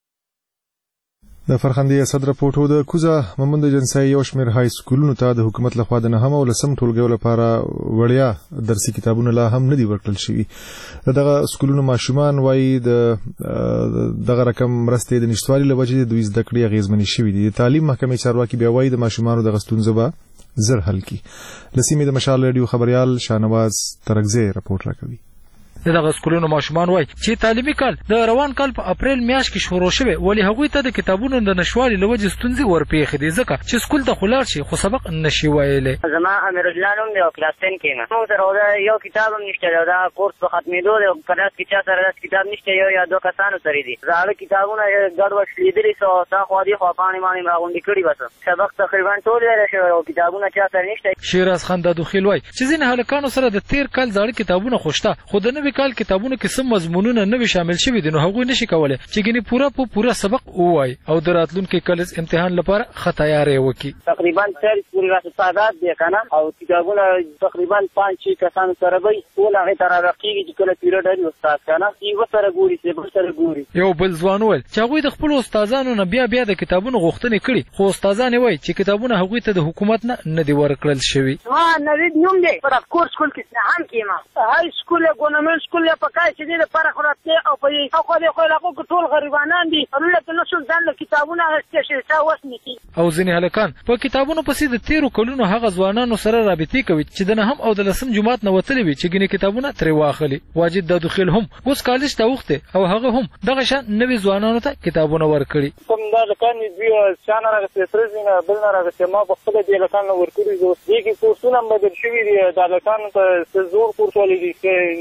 د فرخندې صدر راپورټو د کوزه مومند جنسي یو شمېر های سکولونو ته د حکومت لخوا د 9 او 10 ټولګیو لپاره وړیا درسي کتابونه لا هم نه دي ورکړل شوي. دغه سکولونو ماشومان وایي دغه رقم مرستې د نشټوالي له وجې د دوی زده کړې اغېزمنې شوي دي. د تعلیم محکمې چارواکي بیا وایي د ماشومانو دغه ستونزه به زر حل کړي. له سیمې د مشال رادیو خبریال شاهنواز ترکزی راپورټ راکوي. دغه سکولونو ماشومان وایي چې تعلیمي کال د روان کال په اپریل میاشت کې شروع شوی ولې هغوی ته د کتابونو د نشوالي له وجې ستونزې ورپېښې دي ځکه چې سکول ته خو لاړ شي خو سبق نشي ویلی. زما امیرالله نوم دی او کلاس 10 کې یم. موږ سره یو کتاب هم نشته دی، دا کورس په ختمېدو دی. کلاس کې چا سره داسې کتاب نشته، یو یا 2 کسانو سره دي. زاړه کتابونه ګډوډ لیدلي څو تا خوا دې خوا پاڼې باندې راغونډې کړي بس سبق تقریبا ټول ویلی شوی او کتابونه چا سره نشته. شیراز خان دادوخیل وایي چې ځینې هلکانو سره د تېر کال زاړه کتابونه خو شته خو د نوي کال کتابونو کې سم مضمونونه نوي شامل شوي دي نو هغوی نشي کولی چې ګینې پوره سبق ووایي او د راتلونکي کالج امتحان لپاره ښه تیاری وکړي. تقریبا 40 پورې راته تعداد دی که نه او کتابونه تقریبا 5-6 کسانو سره به وي. ټول هغې ته راغږېږي چې کله پیریډ لري استاد که نه یوه سره ګوري بل سره ګوري. یو بل ځوان وویل چې هغوی د خپلو استادانو نه بیا د کتابونو غوښتنې کړي خو استادان یې وایي چې کتابونه هغوی ته د حکومت نه دي ورکړل شوي. ما نوید نوم دی په کور سکول کې هم کې یم. های سکول یا ګورنمنټ سکول یا په کای چې دی لپاره خو راتلې او په هغو د خو علاقو کې ټول غریبانان دي لکه نه څوک ځان له کتابونه اخیستی شي چا وس نیسي. او ځینې هلکان په کتابونو پسې د تېرو کلونو هغه ځوانانو سره رابطې کوي چې د 9 او 10 جماعت نه وتلي وي چې ګینې کتابونه ترې واخلي. واجد دادوخیل هم اوس کالج ته اوښتی او هغه هم دغه شان نوي ځوانانو ته کتابونه ورکړي. کوم دا هلکان دوی چا نه راغېستې فرض نه بل نه راغېستې ما پخپله دې هلکان نه ورکړي دي. اوس دې کې کورسونه هم بدل شوي دي. د هلکانو ته څه زوړ کورس والی دي څه نوي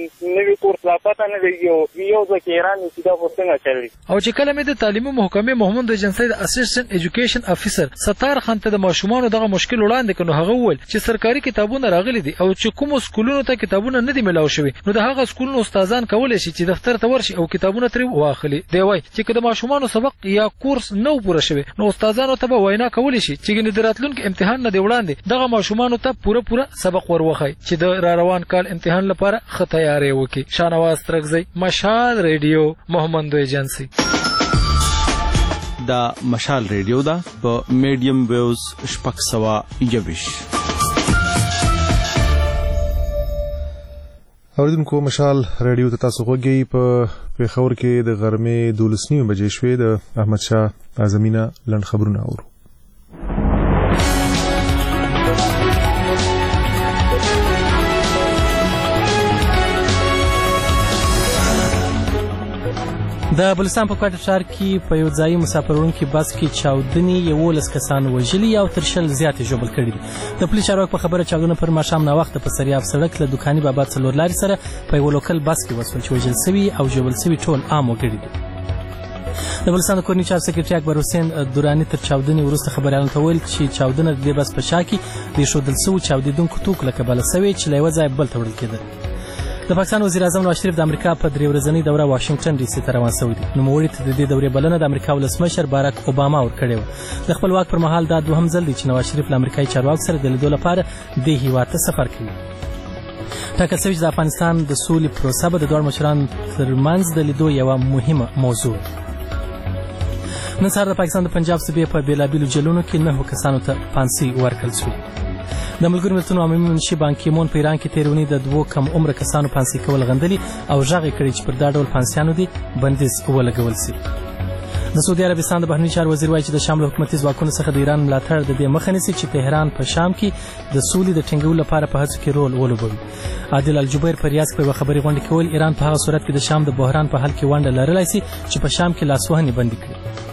نوی کورس لا پته نه دی یو ځکه ایران چې دا څنګه چلی. او چې کله مې د تعلیمي محکمې محمد ایجنسی د اسسټنټ ایجوکیشن افیسر ستار خان ته د ماشومانو دغه مشکل وړاندې کړو، هغه وویل چې سرکاري کتابونه راغلي دي او چې کوم سکولونو ته کتابونه نه دي ملاو شوي نو د هغه سکولونو استادان کولای شي چې دفتر ته ورشي او کتابونه ترې واخلي. دی وایي چې که د ماشومانو سبق یا کورس نو پوره شوی نو استادانو ته به وینا کولی شي چې ګنې د راتلونکي امتحان نه دی وړاندې دغه ماشومانو ته پوره سبق وروښایي چې د را روان کال امتحان لپاره ښه تیاری وکړي. شاهنواز ترکزی، مشال ریډیو، محمد ایجنسی. دا مشال ریډیو ده په میډیم ویوز 621. اوریدونکو مشال ریډیو ته تاسو غوږی په پیښور کې د غرمې 12 بجې شوې د احمد شاه اعظمینه لنډ خبرونه اورو. د بلوچستان په کوټه ښار کې په یو ځایي مسافروړونکي بس کې چاودنې 11 کسان وژلي او تر 10 زیاتې ژوبل کړي دي. د پولیس چارواکو په خبره چاودنه پر ماښام ناوخته په سریاب سړک له دکاني بابا څلور لارې سره په یو لوکل بس کې وشول چې وژل سوي او ژوبل سوي ټول عام وګړي دي. د بلوچستان د کورني چارو سکرټري اکبر حسین دراني تر چاودنې وروسته خبريالانو ته ویل چې چاودنه د بس په شا کې د ایښودل سوي چاودېدونکو توکو له کبله سوې چې له یوه ځایه بل ته وړل کېده. د پاکستان وزیر اعظم نواز شریف د امریکا په 3 ورځنۍ دوره واشنگټن ډي سي ته روان شوی دی. نوموړي ته د دې دورې بلنه د امریکا ولسمشر باراک اوباما ورکړې وه. د خپل واک پر مهال دا دوهم ځل دی چې نواز شریف له امریکایي چارواکو سره د لیدو لپاره دې هیواد ته سفر کوي. ټاکل شوي چې د افغانستان د سولې پروسه به د دواړو مشرانو ترمنځ د لیدو یوه مهمه موضوع ده. نن سهار د پاکستان د پنجاب صوبې په بېلابېلو جیلونو کې 9 کسانو ته پانسي ورکړل شوې. د ملګرو ملتونو عمومي منشي بان کی مون په ایران کې تېرې اونۍ د 2 کم عمره کسانو پانسي کول غندلي او غږ یې کړی چې پر دا ډول پانسیانو دې بندیز ولګول سي. د سعودي عربستان د بهرني چارو وزیر وایي چې د شام له حکومتي ځواکونو څخه د ایران ملاتړ د دې مخه نیسي چې تهران په شام کې د سولې د ټینګولو لپاره په هڅو کې رول ولوبوي. عادل الجبیر په ریاض کې په یوه خبري غونډه کې ویل ایران په هغه صورت کې د شام د بحران په حل کې ونډه لرلی سي چې په شام کې لاسوهنې بندي کړي.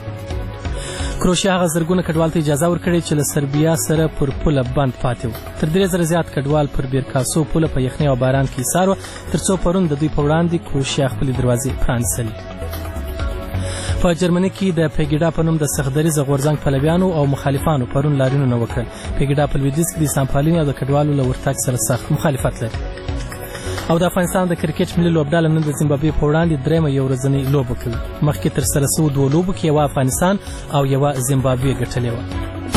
کروشیا هغه زرګونه کډوال ته اجازه ورکړې چې له سربیا سره پر پوله بند پاتې وو. تر 3000 زیات کډوال پر بیرکاسو پوله په یخنۍ او باران کې ایسار وو تر څو پرون د دوی په وړاندې کروشیا خپلې دروازې پرانیستلې. په جرمني کې د پیګیډا په نوم د سختدریځه غورځنګ پلویانو او مخالفانو پرون لاریونونه وکړل. پیګیډا په لویدیځ کې د انسانپالنې او د کډوالو له ورتګ سره سخت مخالفت لري. او د افغانستان د کرکټ ملي لوبډله نن د زیمبابوې په وړاندې درېیمه یو ورځنۍ لوبه کوي. مخکې تر سره سوو 2 لوبو کې یوه افغانستان او یوه زیمبابوې ګټلې وه.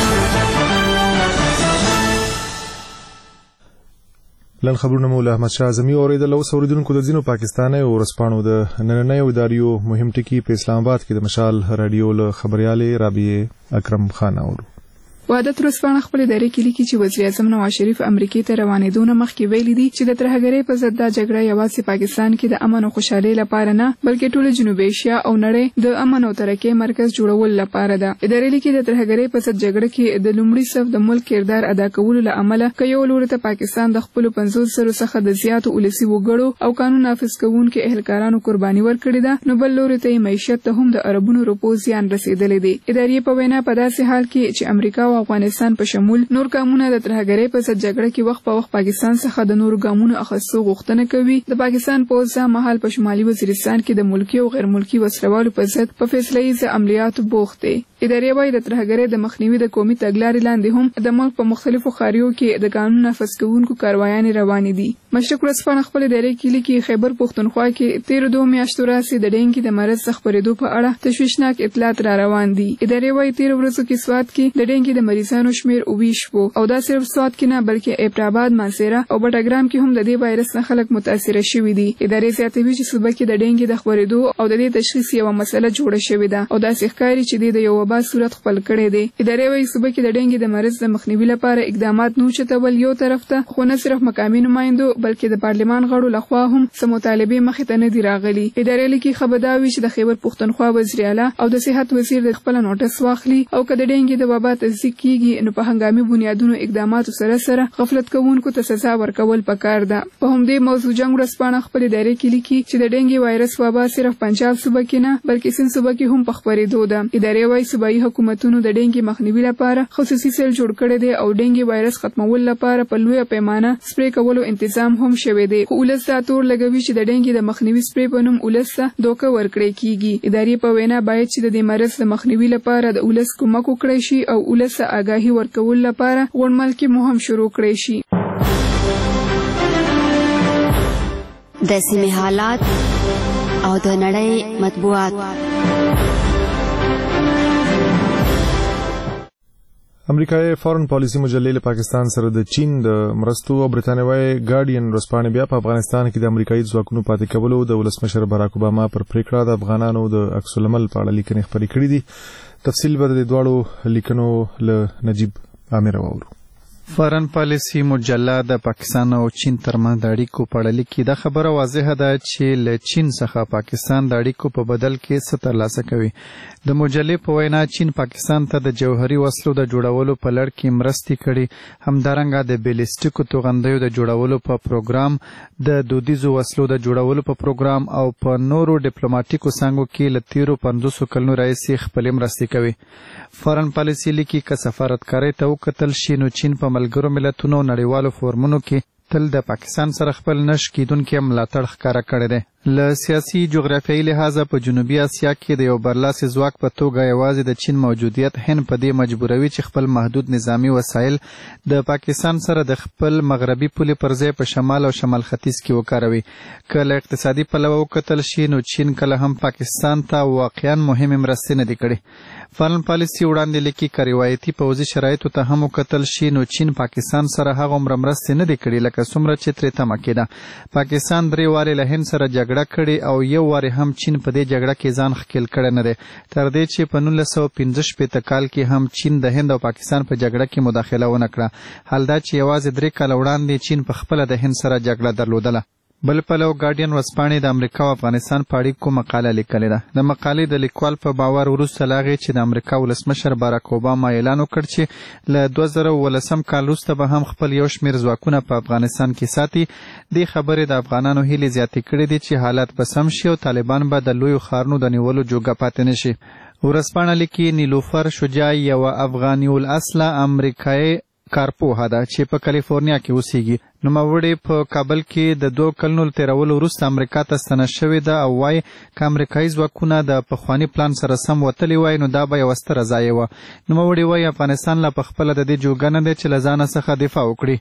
لن خبرونه مو له احمد شاه اعظمي اوریدل. اوس اوریدونکو د ځینو پاکستاني او ورځپاڼو د نننیو اداریو مهم ټکي په اسلام آباد کې د مشال رادیو له خبريالې رابعه اکرم خان اورو. وحدت ورځپاڼه خپل ادارې کې لیکي چې وزیر اعظم نواز شریف امریکای ته روانېدو نه مخکې ویلي دي چې د ترهګرۍ په ضد دا جګړه یوازې پاکستان کې د امن او خوشحالۍ لپاره نه بلکې ټول جنوبي ایشیا او نړۍ د امن او ترقۍ مرکز جوړول لپاره ده. ادارې لیکي د ترهګرۍ په ضد جګړه کې د لومړي صف د ملک کردار ادا کولو له امله که یو لوري ته پاکستان د خپل 50 زره څخه د زیاتو ولسی وګړو او قانون نافذ کوونکو اهلکارانو قرباني ورکړې ده نو بل لوري ته معیشت ته هم د اربونو روپو زیان رسیدلې دی. ادارې په وینا په داسې حال کې چې امریکا او افغانستان په شمول نور ګامونه د ترهګرۍ په ضد جګړه کې وخت په وخت پاکستان څخه د نور ګامونو اخیستو غوښتنه کوي. د پاکستان پوځ مهال په شمالي وزیرستان کې د ملکی او غیر ملکی وسلوالو په ضد په فیصله ییز عملیاتو بوخت دی. ادارې وايي د ترهګرۍ د مخنیوي د قومي تګلارې لاندې هم د ملک په مختلفو ښاریو کې د قانون نافذ کوونکو کاروایانې روانې دي. مشرق ورځپاڼه خپل ادارې کې لیکي خیبر پښتونخوا کې 13 میاشتو راځي د ډینګي د مرض خبرېدو په اړه تشویشناک اطلاعات را روان دي. ادارې وايي 13 ورځو کې سواد کې د ډینګي د مریضانو شمیر 20 وو او دا صرف سواد کې نه بلکې ایبټاباد، مانسیرا او بټګرام کې هم د دې وایرس نه خلک متاثر شوي دي. ادارې زیاتوي چې صوبه کې د ډینګي د خبرېدو او د دې تشخیص یوه مسله جوړه شوې ده او داسې ښکاري چې د یو وبا صورت خپل کړی دی. ادارې وايي صوبه کې د ډینګي د مرض د مخنیوي لپاره اقدامات نو چتول یو طرف ته خو نه صرف مقامي نمایندو بلکې د پارلمان غړو لخوا هم څه مطالبې مخې ته نه دي راغلي. ادارې لیکي خبرداوي چې د خیبر پښتونخوا وزیر اعلی او د صحت وزیر د خپل نوټس واخلي او که د ډینګي د وبا تصدیق کیږي نو په هنګامي بنیادونو اقداماتو سره سره غفلت کوونکو ته سزا ورکول پکار ده. په همدې موضوع جنگ ورځپاڼه خپل ادارې کې لیکي چې د ډینګي وایرس وبا صرف پنجاب صوبه کې نه بلکې سند صوبه کې هم په خپرېدو ده. ادارې وايي صوبایي حکومتونو د ډینګي مخنیوي لپاره خصوصي سیل جوړ کړی دی او ډینګي وایرس ختمولو لپاره په لویه پیمانه سپری کولو تنظیم هم شوی دی. خو ولس دا تور لګوي چې د ډینګي د مخنیوي سپری په نوم ولس ته دوکه ورکړی کیږي. ادارې په وینا باید چې د دې مرض د مخنیوي لپاره د ولس کومک وکړي شي او ولس ته آگاهي ورکول لپاره غونډمل کې مهم شروع کړی شي. د سیمې حالات او د نړۍ مطبوعات. امریکایي فارن پالیسي مجلې له پاکستان سره د چین د مرستو او برتانوي ګارډین ورځپاڼې بیا په افغانستان کې د امریکایي ځواکونو پاتې کولو د ولسمشر باراک اوباما پر پریکړه د افغانانو د عکس العمل په اړه لیکنې خپرې کړې دي. تفصیل به د دواړو لیکنو له نجیب عامر واورو. فارن پالیسي مجله د پاکستان او چین ترمنځ د اړیکو په اړه لیکي. دا خبره واضحه ده چې له چین څخه پاکستان د اړیکو په بدل کې څه ترلاسه کوي. د مجلې په وینا چین پاکستان ته د جوهري وسلو د جوړولو په لړ کې مرستې کړي، همدارنګه د بیلیسټیکو توغندیو د جوړولو په پروګرام، د دودیزو وسلو د جوړولو په پروګرام او په نورو ډیپلوماټیکو څانګو کې له تیرو 50 کلونو راهیسې خپلې مرستې کوي. فارن پالیسي لیکي که سفارتکارۍ ته وکتل شي نو چین په ملګرو ملتونو نړیوالو فورمونو کې تل د پاکستان سره خپل نش کیدونکي ملاتړ ښکاره کړی دی. له سیاسي جغرافیایي لحاظه په جنوبي اسیا کې د یو برلاسي ځواک په توګه یوازې د چین موجودیت هند په دې مجبوروي چې خپل محدود نظامی وسایل د پاکستان سره د خپل مغربي پولې پر ځای په شمال او شمال ختیځ کې وکاروي. که له اقتصادي پلوه وکتل شي نو چین کله هم پاکستان ته واقعا مهمې مرستې نه دي کړې. فارن پالیسي وړاندې لیکي که روایتي پوځي شرایطو ته هم وکتل شي نو چین پاکستان سره هغه عمره مرستې نه دي کړې لکه څومره چې ترې تمه کېده. پاکستان 3 وارې له هند سره جګړه کړې او یو وارې هم چین په دې جګړه کې ځان ښکیل کړی نه دی، تر دې چې په 1965 کال کې هم چین د هند او پاکستان په جګړه کې مداخله ونه کړه. حال دا چې یوازې 3 کاله وړاندې چین په خپله د هند سره جګړه درلودله. بل پلو ګارډین ورځپاڼې د امریکا او افغانستان په اړیکو مقاله لیکلې ده. د مقالې د لیکوال په باور وروسته له هغې چې د امریکا ولسمشر باراک اوباما اعلان وکړ چې له 2019 کال وروسته به هم خپل یو شمېر ځواکونه په افغانستان کې ساتي، دې خبرې د افغانانو هیلې زیاتې کړې دي چې حالات به سم شي او طالبان به د لویو ښارونو د نیولو جوګه پاتې نه شي. ورځپاڼه لیکي نیلوفر شجاع یوه افغاني الاصله امریکایي کارپوهه ده چې په کالیفورنیا کې اوسیږي. نوموړې په کابل کې د 2 کلونو تیرولو وروسته امریکا ته ستنه شوې ده او وایي که امریکایي ځواکونه د پخواني پلان سره سم وتلي وای نو دا به یوه ستره ضایع وه. نوموړې وایي افغانستان لا پخپله د دې جوګه نه دی چې له ځانه څخه دفاع وکړي.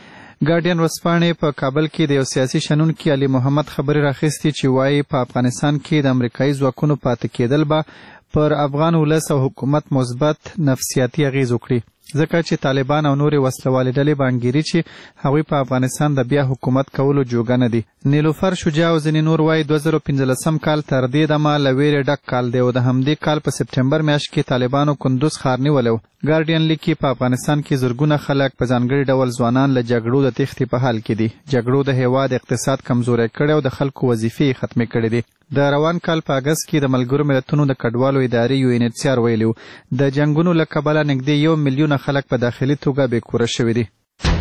ګارډین ورځپاڼې په کابل کې د یو سیاسي شنونکي علي محمد خبرې راخیستې چې وایي په افغانستان کې د امریکایي ځواکونو پاتې کېدل به پر افغان ولس او حکومت مثبت نفسیاتي اغیز وکړي، ځکه چې طالبان او نورې وسلوالې ډلې به انګیري چې هغوی په افغانستان د بیا حکومت کولو جوګه نه دي. نیلوفر شجاع او ځینې نور وایي 2015 کال تر دې دمه له ویرې ډک کال دی او د همدې کال په سپټمبر میاشت کې طالبانو کندوز ښار نیولی و. ګارډین لیکي په افغانستان کې زرګونه خلک په ځانګړي ډول ځوانان له جګړو د تېښتې په حال کې دي. جګړو د هېواد اقتصاد کمزوری کړی او د خلکو وظیفې ختمې کړې دي. د روان کال په اګست کې د ملګرو ملتونو د کډوالو ادارې UNHCR ویلي و د جنګونو له کبله نږدې 1 میلیونه خلک په داخلي توګه بېکوره شوي دي.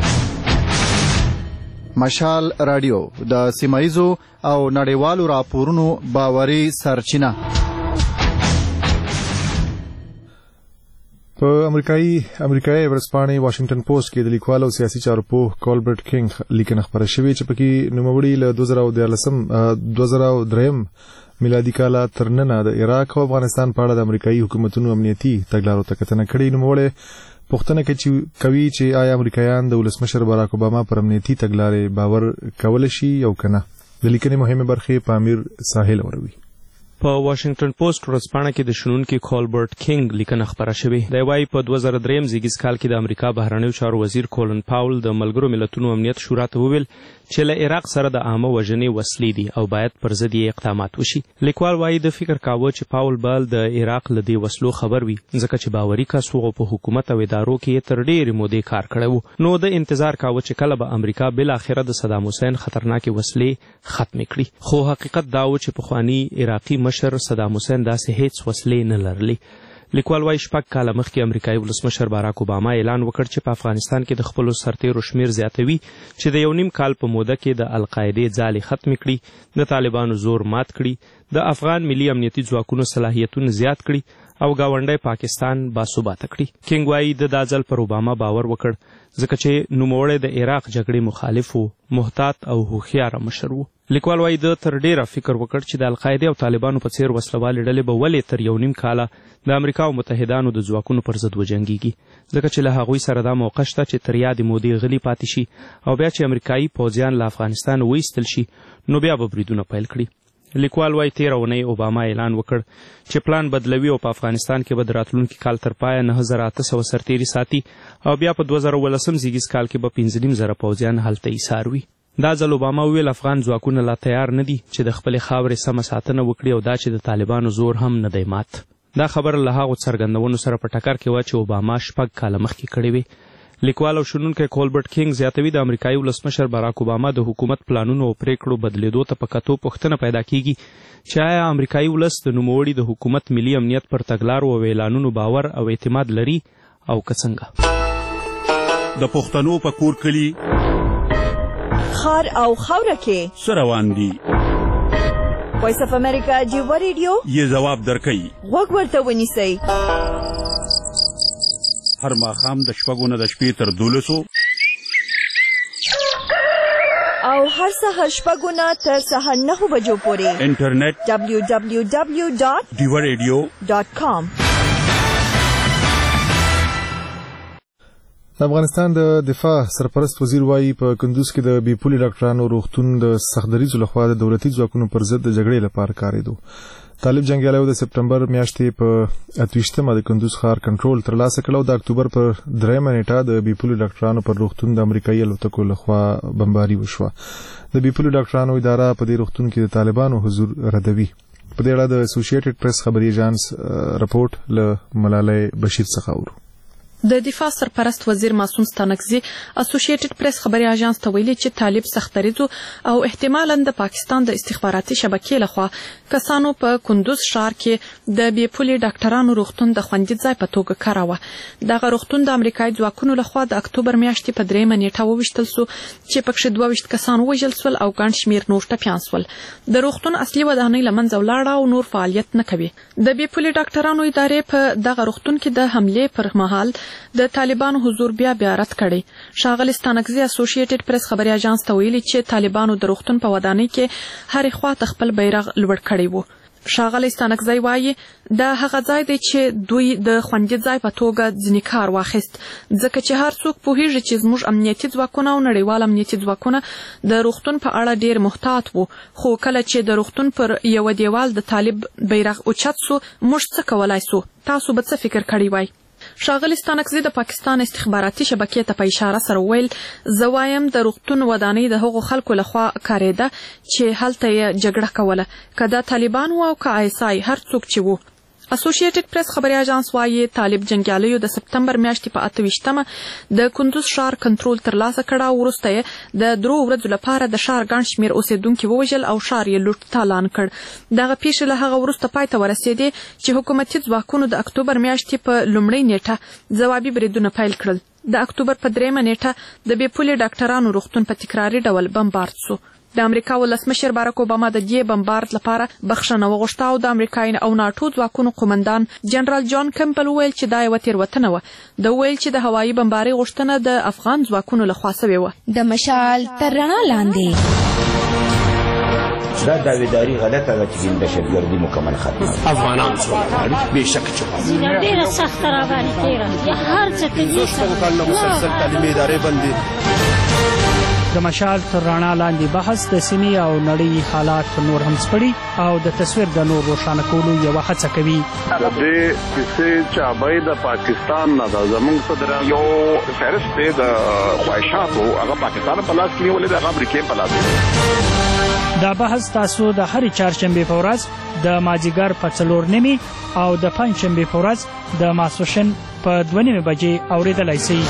مشال رادیو د سیمایزو او نړیوالو راپورونو باوري سرچینه. په امریکایي ورځپاڼې واشنگټن پوسټ کې د لیکوال او سیاسي چارواکو کالبرټ کینګ لیکنه خپره شوې چې پکې نوموړي له 2003 میلادي کاله تر ننه د عراق او افغانستان په اړه د امریکایي حکومتونو امنیتي تګلارو ته کتنه کړې. نوموړي پوښتنه کوي چې آیا امریکایان د ولسمشر باراک اوباما پر امنیتي تګلارې باور کولی شي او که نه. د لیکنې مهمې برخې په امیر ساحل وروي. په واشنگټن پوسټ ورځپاڼه کې د شنونکي کالبرټ کینګ لیکنه خپره شوې. دی وایي په 2003 زیږیز کال کې د امریکا بهرنیو چارو وزیر کولن پاول د ملګرو ملتونو امنیت شورا ته وویل چې له عراق سره د عامه وژنې وسلې دي او باید پر ضد یې اقدامات وشي. لیکوال وایي د فکر کاوه چې پاول به د عراق له دې وسلو خبر وي ځکه چې باوري کس و او په حکومت او ادارو کې تر ډېرې مودې کار کړی و. نو د انتظار کاوه چې کله به امریکا بالاخره د صدام حسین خطرناکې وسلې ختمې کړي. خو حقیقت دا و چې پخواني عراقي مشر صدام حسین داسې هیڅ وسلې نه لرلې. لیکوال وايي 6 کاله مخکې امریکایي ولسمشر باراک اوباما اعلان وکړ چې په افغانستان کې د خپلو سرتیرو شمیر زیاتوي چې د 1.5 کال په موده کې د القاعدې ځالې ختمې کړي، د طالبانو زور مات کړي، د افغان ملي امنیتي ځواکونو صلاحیتونه زیات کړي او گاونډی پاکستان باثباته کړي. کینګ وايي د دا ځل پر اوباما باور وکړ ځکه چې نوموړی د عراق جګړې مخالف و، محتاط او هوښیاره مشر و. لیکوال وايي د تر ډیره فکر وکړ چې د القاعدې او طالبانو په څیر وسلوالې ډلې به ولې تر 1.5 کاله د امریکا او متحدانو د ځواکونو پر ضد وجنګیږي، ځکه چې له هغوی سره دا موقع شته چې تر یادې مودې غلي پاتې شي او بیا چې امریکایي پوځیان له افغانستان وایستل شي نو بیا به بریدونه پیل کړي. لیکوال وايي 13 اونۍ اوباما اعلان وکړ چې پلان بدلوي او په افغانستان کې به د راتلونکي کال تر پایه 9800 سرتیري ساتي او بیا په 2018 زیږیز کال کې به 15,000 پوځیان هلته ایسار وي. دا ځل اوباما وویل افغان ځواکونه لا تیار نه دي چې د خپلې خاورې سمه ساتنه وکړي او دا چې د طالبانو زور هم نه دی مات. دا خبره له هغو څرګندونو سره په ټکر کې وه چې اوباما 6 کاله مخکې کړې وې. لیکوال او شنونکی کولبرټ کینګ زیاتوي د امریکایي ولسمشر باراک اوباما د حکومت پلانونو او پریکړو بدلیدو ته په کتو پوښتنه پیدا کیږي چې آیا امریکایي ولس د نوموړي د حکومت ملي امنیت پر تګلارو او اعلانونو باور او اعتماد لري او که څنګه. د پښتنو په کور کلي خار او خوره کې څه روان دي؟ وایس اف امریکا جیو ریډیو یې ځواب درکوي. غوږ ورته ونیسئ. هر ماښام د 6 نه د شپې تر 12 او هر سهار 6 نه تر سهار 9 بجو پورې انټرنیټ www.diwaradio.com. د افغانستان د دفاع سرپرست وزیر وايي په کندوز کې د بیپولي ډاکټرانو روغتون د سختدریزو لخوا د دولتي ځواکونو پر ضد د جګړې لپاره کارېدو. طالب جنګیالیو د سپټمبر میاشتې په 28مه د کندوز ښار کنټرول ترلاسه کړ او د اکتوبر پر 3مه نیټه د بیپولي ډاکټرانو پر روغتون د امریکایي الوتکو لخوا بمباري وشوه. د بیپولي ډاکټرانو اداره په دې روغتون کې د طالبانو حضور ردوي. په دې اړه د اسوسییټډ پریس خبري ایجانس رپورټ له ملالۍ بشیر څخه اورو. د دفاع سرپرست وزیر معصوم ستانکزي اسوسییټډ پریس خبري اژانس ته ویلي چې طالب سختدریزو او احتمالاً د پاکستان د استخباراتي شبکې لخوا کسانو په کندوز ښار کې د بیپولي ډاکټرانو روغتون د خوندي ځای په توګه کاراوه. دغه روغتون د امریکایي ځواکونو لخوا د اکتوبر میاشتې په 3مه نیټه وویشتل سو چې پکښې 22 کسان وژل سول او ګڼ شمېر نور ټپیان سول. د روغتون اصلي ودانۍ له منځه ولاړه او نور فعالیت نه کوي. د بیپولي ډاکټرانو ادارې په دغه روغتون کې د حملې پر مهال د طالبانو حضور بیا رد کړي. ښاغلي ستانکزي اسوسییټډ پریس خبري اژانس ته ویلي چې طالبانو د روغتون په ودانۍ کې هرې خواته خپل بیرغ لوړ کړی و. ښاغلي ستانکزي وایي دا هغه ځای دی چې دوی د خوندي ځای په توګه ځینې کار واخیست ځکه چې هر څوک پوهیږي چې زموږ امنیتي ځواکونه او نړیوال امنیتي ځواکونه د روغتون په اړه ډیر محتاط وو، خو کله چې د روغتون پر یو دیوال د طالب بیرغ اوچت سو موږ څه کولای سو؟ تاسو به څه فکر کړی وای؟ ښاغلي ستانکزي د پاکستان استخباراتي شبکې ته په اشاره سره ویل زه وایم د روغتون ودانۍ د هغو خلکو لخوا کارېده چې هلته یې جګړه کوله، که دا طالبان وو او که ISI هر څوک چې وو. اسوسییټډ پریس خبري اژانس وايي طالب جنګیالیو د سپټمبر میاشتې په 28مه د کندوز ښار کنټرول ترلاسه کړ او وروسته یې د 3 ورځو لپاره د ښار ګڼ شمېر اوسېدونکي ووژل او ښار یې لوټ تالان کړ. دغه پیښې له هغه وروسته پای ته ورسېدې چې حکومتي ځواکونو د اکتوبر میاشتې په لومړۍ نیټه ځوابي بریدونه پیل کړل. د اکتوبر په 3مه نیټه د بیپولي ډاکټرانو روغتون په تکراري ډول بمبارد سو. د امریکا ولسمشر باراک اوباما د دې بمبارد لپاره بخښنه وغوښته او د امریکایي او ناټو ځواکونو قومندان جنرال جان کمپل ویل چې دا یوه تېروتنه وه. د ویل چې د هوایي بمبارۍ غوښتنه د افغان ځواکونو لخوا سوې وه. د مشال تر رڼا لاندې دا داویداری غلطه ده چې دهشتګردي مکمل ختمه افغانان سوله غواړي بېشکه چې ډېره سخته راباندې تېره هر څه کوي مسلسل تعلیمي ادارې بندي. د مشال تر رڼا لاندې بحث د سیمې او نړۍ حالات نور هم سپړي او د تصویر د نور روښانه کولو یوه هڅه کوي. د دې کیسې چابۍ د پاکستان نه ده. زموږ صدر یو فهرست دی د خواهشاتو هغه پاکستان په لاس کې نیولې ده، هغه امریکې په لاس کې. دا بحث تاسو د هرې چهارشنبې په ورځ د مازدیګر په 4:30 او د پنجشنبې په ورځ د ماسپښین په 2:30 بجې اورېدلی شئ.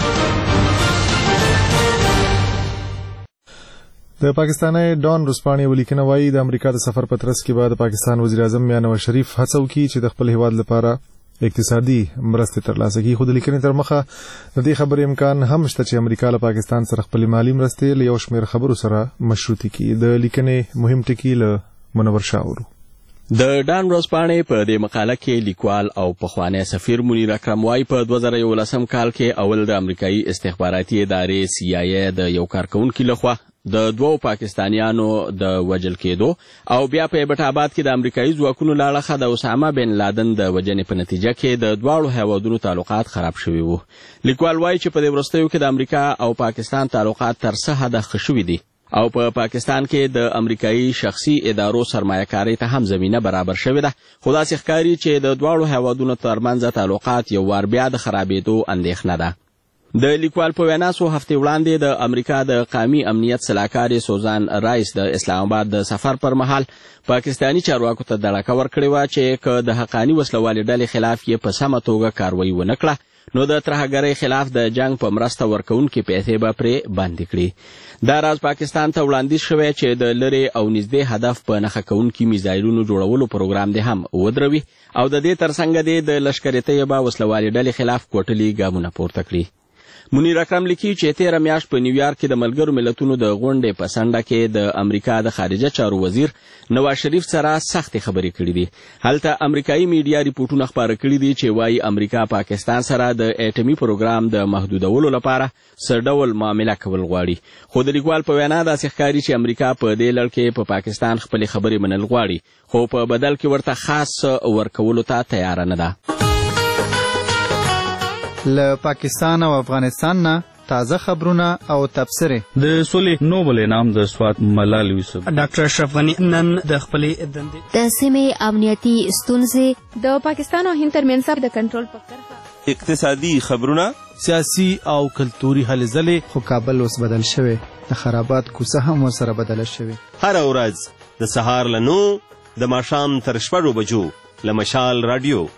د پاکستاني ډان رسپاني ولیکنه وايي د امریکا د سفر په ترڅ کې به د پاکستان وزیر اعظم میاں نواز شریف هڅه وکړي چې د خپل هیواد لپاره اقتصادي مرستې ترلاسه کړي. خو د لیکنې تر مخه د دې خبرې امکان هم شته چې امریکا له پاکستان سره خپل مالی مرستې له یو شمېر خبرو سره مشروطې کړي. د لیکنې مهم ټکي له منور شاه اورو. د ډان ورځپاڼې په دې مقاله کې لیکوال او پخوانی سفیر منیر اکرم وايي په 2011 کال کې اول د امریکایي استخباراتي ادارې CIA د یو کارکونکي لخوا د دوو پاکستانیانو د وجل کېدو او بیا په ایبټ آباد کې د امریکایي ځواکونو له اړخه د اسامه بن لادن د وژنې په نتیجه کې د دواړو هیوادونو تعلقات خراب شوي وو. لیکوال وايي چې په دې وروستیو کې د امریکا او پاکستان تعلقات تر څه حده ښه شوي دي او په پاکستان کې د امریکایي شخصي ادارو سرمایه‌کارۍ ته هم زمینه برابر شوې ده. خو داسې ښکاري چې د دواړو هیوادونو ترمنځ تعلقات یو وار بیا د خرابېدو اندېښنه ده. د لیکوال په وینا څو هفتې وړاندې د امریکا د قومي امنیت سلاکارې سوزان رایس د اسلام آباد د سفر پر مهال پاکستانی چارواکو ته دړکه ورکړې وه چې که د حقاني وسلوالې ډلې خلاف یې په سمه توګه کاروایي ونه کړه نو د ترهګرۍ خلاف د جنگ په مرسته ورکوونکې پیسې به پرې بندي کړي. دا راز پاکستان ته وړاندیز شوی چې د لرې او نږدې هدف په نښه کوونکي میزایلونو جوړولو پروګرام دې هم ودروي او د دې ترڅنګ دې د لښکرې طیبه وسلوالې ډلې خلاف کوټلي ګامونه پورته کړي. منیر اکرم لیکي چې 13 میاشت په نیویارک کې د ملګرو ملتونو د غونډې په څنډه کې د امریکا د خارجه چارو وزیر نواز شریف سره سختې خبرې کړې دي. هلته امریکایي میډیا ریپورټونه خپاره کړي دي چې وايي امریکا پاکستان سره د اټومي پروګرام د محدودولو لپاره څه ډول معامله کول غواړي. خو د لیکوال په وینا داسې ښکاري چې امریکا په دې لړ کې په پاکستان خپلې خبرې منل غواړي خو په بدل کې ورته خاص ورکولو ته تیاره نه ده. له پاکستان او افغانستان نه تازه خبرونه او تبصرې. د سولې نوبل انعام د سوات ملال یوسف ډاکټر اشرف غنی نن د خپلې دندې د سیمې امنیتي ستونزې د پاکستان او هند ترمنځ د کنټرول په کرښه اقتصادي خبرونه سیاسي او کلتوري هلې ځلې. خو کابل اوس بدل شوی د خرابات کوڅه هم ورسره بدله شوې. هره ورځ د سهار له 9 د ماښام تر 6 بجو له مشال رادیو.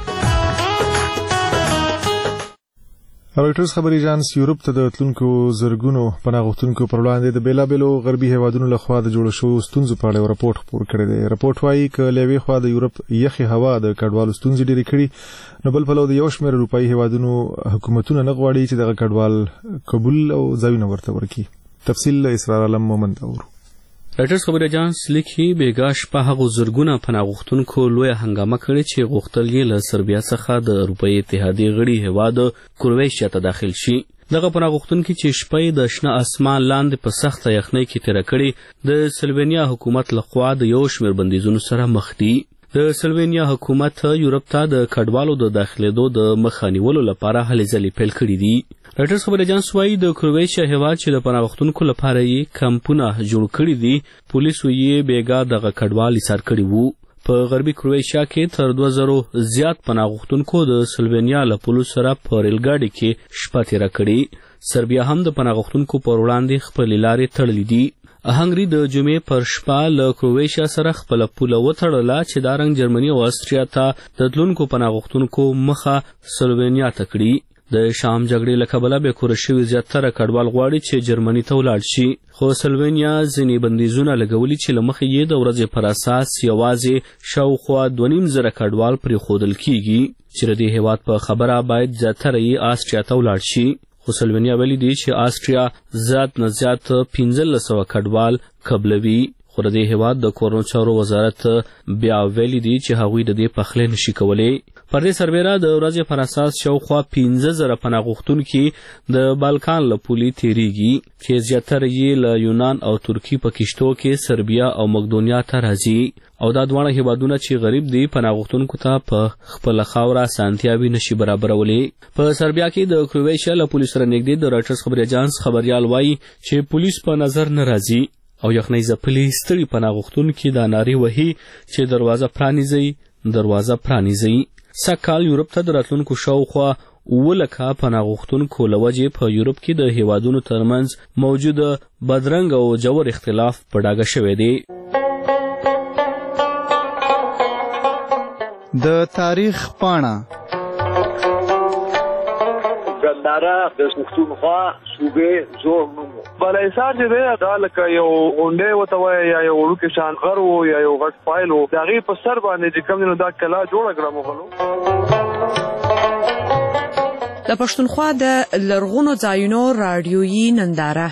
رویټرز خبري اژانس یورپ ته د تلونکو زرګونو پناه غوښتونکو پر وړاندې د بیلابېلو غربي هیوادونو لخوا د جوړ شوو ستونزو په اړه راپورټ خپور کړی دی. راپورټ وایي چې له یوې خوا د یورپ یخي هوا د کډوالو ستونزې ډېرې کړي نو بل پلو د یو شمېر اروپایي هیوادونو حکومتونه نه غواړي چې دغه کډوال قبول او ځایونه ورته ورکړي. تفصیل اسرار عالم مومند اورو. رایټرز خبري اژانس لیکي بیګا شپه هغو زرګونه پناه غوښتونکو لویه هنګامه کړې چې غوښتل یې له سربیا څخه د اروپایي اتحادیې غړي هیواد کرویشیا ته داخل شي. دغه پناه غوښتونکي چې شپه د شنه اسمان لاندې په سخته یخنۍ کې تېره کړې د سلوینیا حکومت لخوا د یو شمېر بندیزونو سره مخ دي. د سلوینیا حکومت یورپ ته د کډوالو د داخلېدو د مخه نیولو لپاره هلې ځلې پیل کړي دي. رایټرز خبري اژانس وايي د کرویشیا هیواد چې د پناه غوښتونکو لپاره یې کمپونه جوړ کړي دي پولیسو یې بیګا دغه کډوال ایثار کړي وو. په غربي کرویشیا کې تر 2000 زیات پناه غوښتونکو د سلوینیا له پولو سره په ریلګاډي کې شپه تېره کړې. سربیا هم د پناه غوښتونکو پر وړاندې خپلې لارې تړلې دي. هنګري د جمعې پر شپه له کرویشیا سره خپله پوله وتړله چې دارنګ جرمني او استریا ته د تلونکو پناه غوښتونکو مخه سلوینیا ته کړي. د شام جګړې له کبله بېکوره شوي زیاتره کډوال غواړي چې جرمني ته ولاړ شي خو سلوینیا ځینې بندیزونه لګولي چې له مخې یې د ورځې پر اساس یوازې شاوخوا 2.5 کډوال پرېښودل کیږي چې د دې هیواد په خبره باید زیاتره یې استریا ته ولاړ شي. خو سلوینیا ویلي دي چې استریا زیات نه زیات 1500 کډوال قبلوي. خو د دې هیواد د کورونو چارو وزارت بیا ویلي دي چې هغوی د دې پخلی نشي کولی. پر دې سربیره د ورځې پر اساس شاوخوا 15,000 پناه غوښتونکي د بالکان له پولې تېرېږي چې زیاتره یې له یونان او ترکي په کشتو کې سربیا او مقدونیا ته راځي او دا دواړه هیوادونه چې غریب دي پناه غوښتونکو ته په خپله خاوره اسانتیاوې نشي برابرولی. په سربیا کې د کرویشیا له پولیسو سره نږدې د رایټرز خبري اژانس خبریال وایي چې پولیس په نظر نه راځي او یخنۍ ځپلي ستړي پناه غوښتونکي دا نارې وهي چې دروازه پرانیزئ دروازه پرانیزئ. سږکال یورپ ته د راتلونکو شاوخوا 7,00,000 پناه غوښتونکو له وجې په یورپ کې د هیوادونو ترمنځ موجود بدرنګ او جوړ اختلاف په ډاګه شوی دی. د تاریخ پاڼه ګنداره د پښتونخوا صوبې زوړ نوم بلایسار چې دی دا لکه یو غونډۍ ورته وایي یا یو وړوکی شان غر و یا یو غټ فایل و د هغې په سر باندې چې کوم دی نو دا کلا جوړه کړه مغلو. د پښتونخوا د لرغونو ځایونو رادیويي ننداره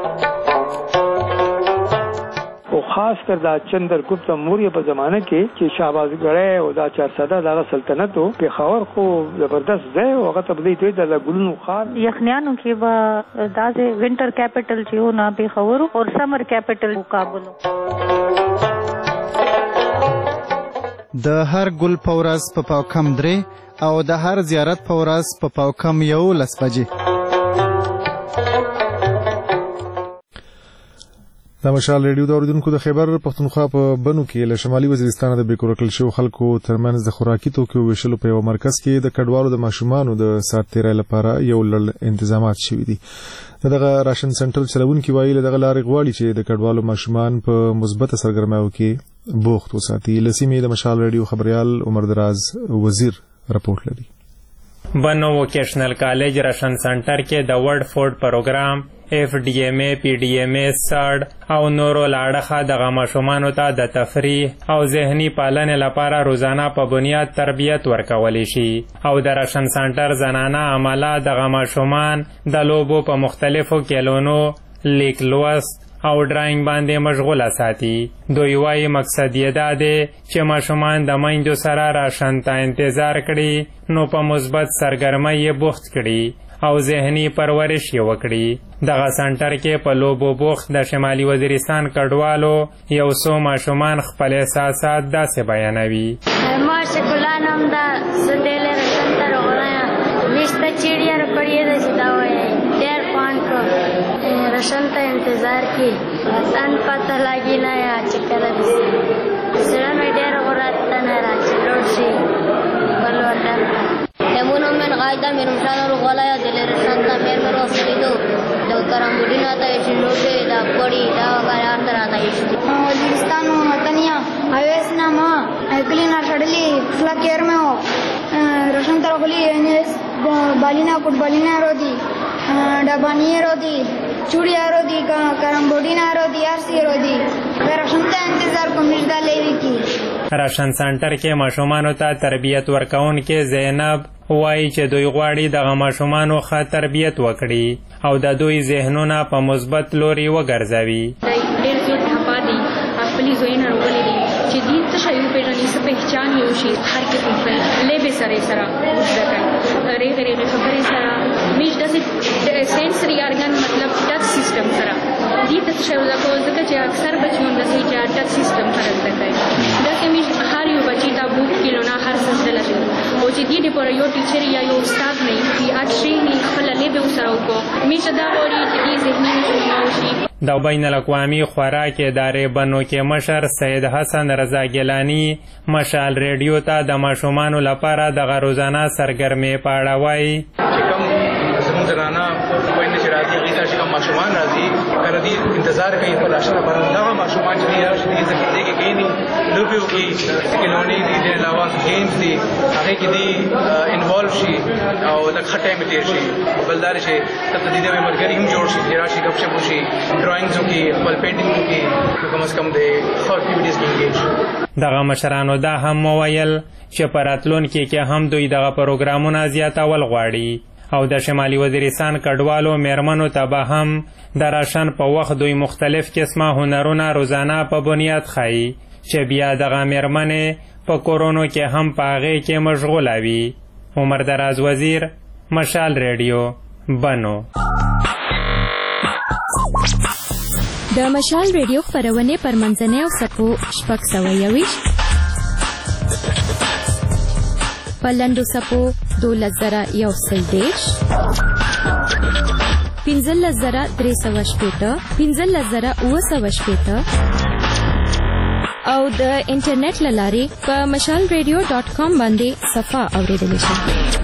او خاص کر دا چندرګپت موریا په زمانه کې چې شهبازګړی او دا 400 دغه سلطنت او پېښور خو زبردست ځای او هغه ته بدی ته د ګلونو خار یخنیانو کې به داسې وینټر کیپټل چې و نه پېښور او سمر کیپټل کابل د هر ګل پورس په پاوکم درې او د هر زیارت پورس په پاوکم 11 بجې. د مشال ریډیو د اوریدونکو د خیبر پښتونخوا په بنو کې له شمالي وزیرستان د بیکورکل شو خلکو ترمنځ د خوراکي توکو ویشلو په یو مرکز کې د کډوالو د ماشومانو د سات تیرای لپاره یو لړ انتظامات شوي دي. دغه راشن سنټر چلونکي وایي دغه لارې غواړي چې د کډوالو ماشومان په مثبت سرګرمیو کې بوخت وساتي. لسیمې د مشال ریډیو خبريال عمر دراز وزیر رپورټ لري. بنو ووکیشنل کالج راشن سنټر کې د ورډ فوډ پروګرام FDMA PDMA سړ او نورو لاړخه د ماشومانو ته د تفریح او ذهني پالنې لپاره روزانه په بنیاد تربیت ورکولی شي او د راشن سنټر زنانه عمله د ماشومان د لوبو په مختلفو کلونو لیک لوست او ډراینګ باندې مشغوله ساتي. دوی وايي مقصد یې دا دی چې ماشومان د میندو سره راشن ته انتظار کړي نو په مثبت سرګرمۍ یې بوخت کړي او ذهني پرورش یې وکړي. دغه سنټر کې په لوبو بوخت د شمالي وزیرستان کډوالو یو څو ماشومان خپل احساسات داسې بیانوي. ما شکلان هم دا سدیلې سنټر وغواړم نشته چیړیا پړې ده چې دا وایي ډېر پان کو راشن ته انتظار کې تن پته لګی نه یا چې کله سره مې ډېر غوړاته نه راځي لوړ شي بل وطن Temuno men gaida mirumshano rugwalaya delere santa mermero sirido do karambudina ta ishinude da podi da garantara ta ishi Waziristan mataniya ayesna ma eklina shadli flaker me ho rashan taragli enes balina kutbalina rodi dabani rodi चूड़िया रोदी करम्बोडिना रोदी आरसी रोदी रاشن ته انتظار کوم نشدا لوي کی راشن سنټر کې ماشومانو ته تربیت ورکون کې زینب وایي چې دوی غواړي د ماشومانو ښه تربیت وکړي او د دوی ذهنونه په مثبت لوري وګرځوي. ډېر زیات ټاپا دي خپلې زوینه روغلي دي چې دې څه شی وپېژني څه پهچان یې وشي هر قسم لېبې سره وزده کوي غریغې خبرې سره میش داسې سینسري ارګن مطلب ټچ سیستم سره دې ته څه شی وزده کوي ځکه چې اکثر بچیان داسې چې ټچ سیستم سره زده کوي داسې میش هر یو بچی دا بوک کیلو نه هر څه زده لري او چې دې لپاره یو ټیچر یا یو استاد نه وي اټشي نه خپل لېبې وسره وکړو میش دا غواړي چې دې ذهني وشي. د بین الاقوامي خوراک ادارې بنو کې مشر سید حسن رضا ګیلانی مشال ریډیو ته د ماشومانو لپاره د روزانه سرګرمۍ په اړه وایي زموږ زنانه وینې چې راځي هغې ته چې کوم ماشومان راځي کله دې انتظار کوي خپل راشن لپاره دغه ماشومان چې دي راشي دې ځای کې کښېني لوبې وکړي کھلونې دي دې علاوه گیمز دي هغې کې دې انوالو شي او لږ ښه ټایم تېر شي بل دا دی چې دلته دې د ملګري هم جوړ شي چې راشي ګپ شپ وشي ډرایینګز وکړي خپل پینټینګ وکړي کم از کم د ښه اکټیویټیز کې انګیج شي. دغه مشرانو دا هم وویل چې په راتلونکي کې هم دوی دغه پروګرامونه زیاتول غواړي او د شمالي وزیرستان کډوالو میرمنو ته به هم د راشن په وخت دوی مختلف قسمه هنرونه روزانه په بنیاد ښایي چې بیا دغه میرمنې په کورونو کې هم په هغې کې مشغوله وي. عمر دراز وزیر مشال ریډیو بنو. د مشال ریډیو خپرونې پر منځنۍ او سپو 621 په لنډو سپو 12110 15380 15980 او د انټرنیټ لارې په mashalradio.com باندې صفه اوریدل شي.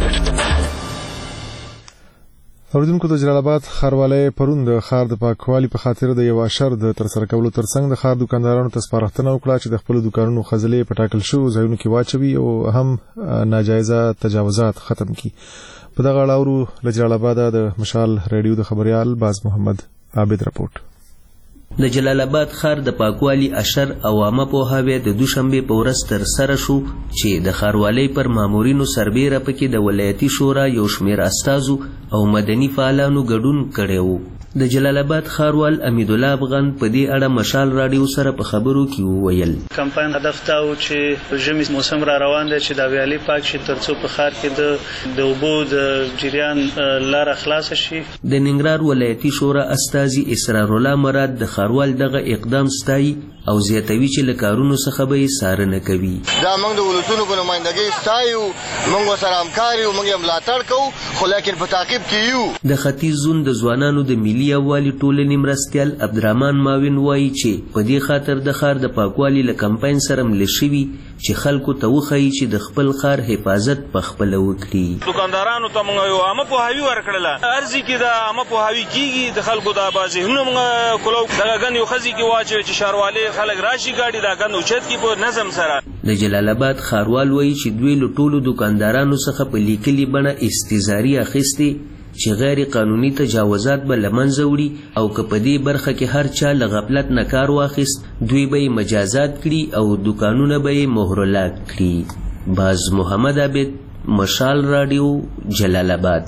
اوریدونکو د جلال آباد ښاروالۍ پرون د ښار د پاکوالي په خاطر د یو اشر د ترسره کولو ترڅنګ د ښار دکاندارانو ته سپارښتنه وکړه چې د خپل دکانونو خزلې په ټاکل شوو ځایونو کې واچوي او هم ناجایزه تجاوزات ختم کړي. په دغه اړه له جلال آباد د مشال ریډیو د خبريال باز محمد عابد رپورټ. د جلال آباد ښار د پاکوالي اشر عوامه پوهاوی د دوشنبه په ورځ ترسره شو چې د ښاروالۍ پر مامورینو سربیره پکې د ولایتي شورا یو شمېر استازو او مدني فعالانو ګډون کړی و. د جلال آباد ښاروال امید الله افغان په دې اړه مشال راډیو سره په خبرو کې وویل کمپاین هدف دا و چې ژمي موسم را روان دی چې د ویالې پاک شي ترڅو په ښار کې د اوبو د جریان لاره خلاصه شي. د ننګرهار ولایتي شورا استازي اسرار الله مراد د ښاروال دغه اقدام ستایي او زیاتوي چې له کارونو څخه به یې څارنه کوي. دا موږ د ولسونو په نمایندګۍ ستایو، موږ ورسره همکار یو، موږ یې ملاتړ کوو، خو لیکن په تعقیب کې یو. د ختیځ زون د ځوانانو د ملي یووالي ټولنې مرستیال عبدالرحمن ماوین وایي چې په دې خاطر د ښار د پاکوالي له کمپاین سره مل شوي چې خلکو ته وښایي چې د خپل ښار حفاظت په خپله وکړي. دوکاندارانو ته موږ یو عامه پوهاوي ورکړله، ارزي کې د عامه پوهاوي کېږي، د خلکو د ذهنونه موږ کولو دغه ګند یو ښځې کې واچوي چې ښاروالۍ خلک راشي ګاډي دا ګند اوچت کړي په نظم سره. د جلال آباد ښاروال وایي چې دوی له ټولو دوکاندارانو څخه په لیکلي بڼه استظهاري اخیستې چې غیر قانوني تجاوزات به له منځه وړي او که په دې برخه کې هر چا له غفلت نه کار واخیست دوی به یې مجازات کړي او دوکانونه به یې مهرلاک کړي. باز محمد عابد، مشال راډیو، جلال آباد.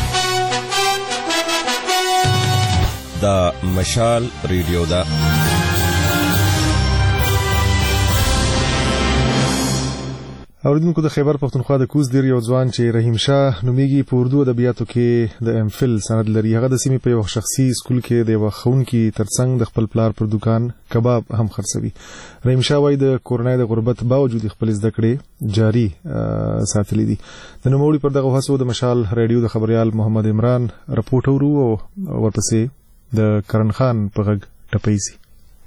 دا مشال ریډیو ده. اوریدونکو د خیبر پختونخوا د کوز دیر یو ځوان چې رحیم شاه نومیږي په اردو ادبیاتو کې د ام فل سند لري. هغه د سیمې په یو شخصي سکول کې د یو ښوونکي ترڅنګ د خپل پلار پر دکان کباب هم خرڅوي. رحیم شاه وايي د کورنۍ د غربت باوجود خپل زده کړې جاري ساتلې دي. د نوموړي پر دغه هڅو د مشال رادیو د خبريال محمد عمران راپورټ ورو او ورپسې د کرن خان په غږ ټپي سي.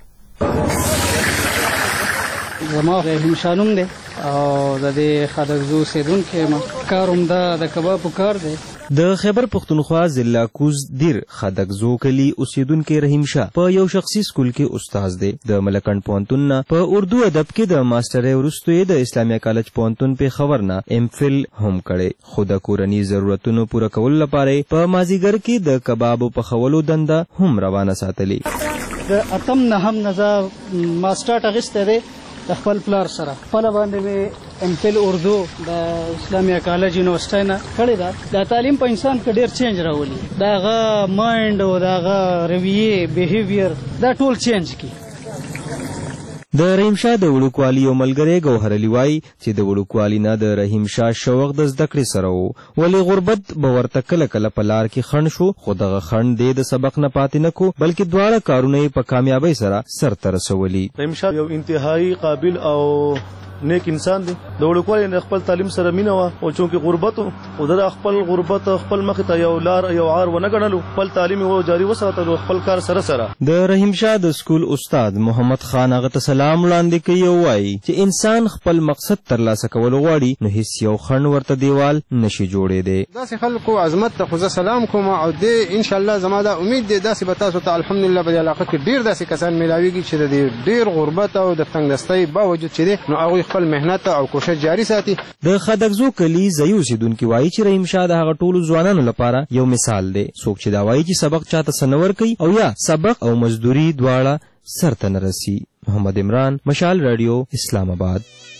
زما رحیم شاه نوم دی او د دې خادرزو سیدونکو ما کاروم د کباب کار دی. د خیبر پختونخوا ضلع کوز دیر خادرزو کلی اوسیدونکو رحیم شاه په یو شخصي سکول کې استاد دی. د ملکند پوهنتون نه په اردو ادب کې د ماسترۍ وروسته د اسلامي کالج پوهنتون په خبر نه ام فل هم کړي، خو د کورنۍ ضرورتونو پوره کولو لپاره په مازیګر کې د کباب پخولو دنده هم روانه ساتلې. د اتم نه هم نظر ماستر اغسته دی د خپل پلار سره خپل باندې ام فل اردو د اسلامي کالج یونیورسيټي نه کړی دا. د تعلیم په انسان کې ډېر چینج راولي، داغه مایند او داغه رویه بیهیویر دا ټول چینج کی. د رحیم شاه د وړوکوالي یو ملګری ګوهر علي وایي چې د وړوکوالي نه د رحیم شاه شوق د زده کړې سره و، ولې غربت به ورته کله کله په لار کې خنډ شو، خو دغه خنډ دی د سبق نه پاتې نه کو بلکې دواړه کارونه یې په کامیابۍ سره سرته رسولي. رحیم شاه یو انتهایی قابل او نیک انسان دی. د وړوکوالي نه خپل تعلیم سره مینه وه او چونکې غربت او د خپل غربت خپل مخې ته یو لار یو عار ونه ګڼلو، خپل تعلیم یې جاري وساتلو خپل کار سره سره. د رحیم شاه د سکول استاد محمد خان هغه ته سلام وړاندې کوي او وایي چې انسان خپل مقصد ترلاسه کول غواړي نو هیڅ یو خنډ ورته دیوال نشي جوړېدی. داسې خلکو عظمت ته خو زه سلام کوم او دې ان شاء الله زما دا امید دی داسې به تاسو ته الحمدلله په دې علاقه کې ډېر داسې کسان میلاویږي چې د ډېر غربت او د تنګدستۍ باوجود چې دی نو هغوی خپل محنت او کوشش جاری ساتي. د خادرزو کلی ځایي اوسیدونکي وایي چې رحیم شاه د هغه ټولو ځوانانو لپاره یو مثال دی. څوک چې دا وایي چې سبق چاته څه نه ورکوي او یا سبق او مزدوري دواړه سرته نه رسي. محمد عمران، مشال راډیو، اسلام آباد.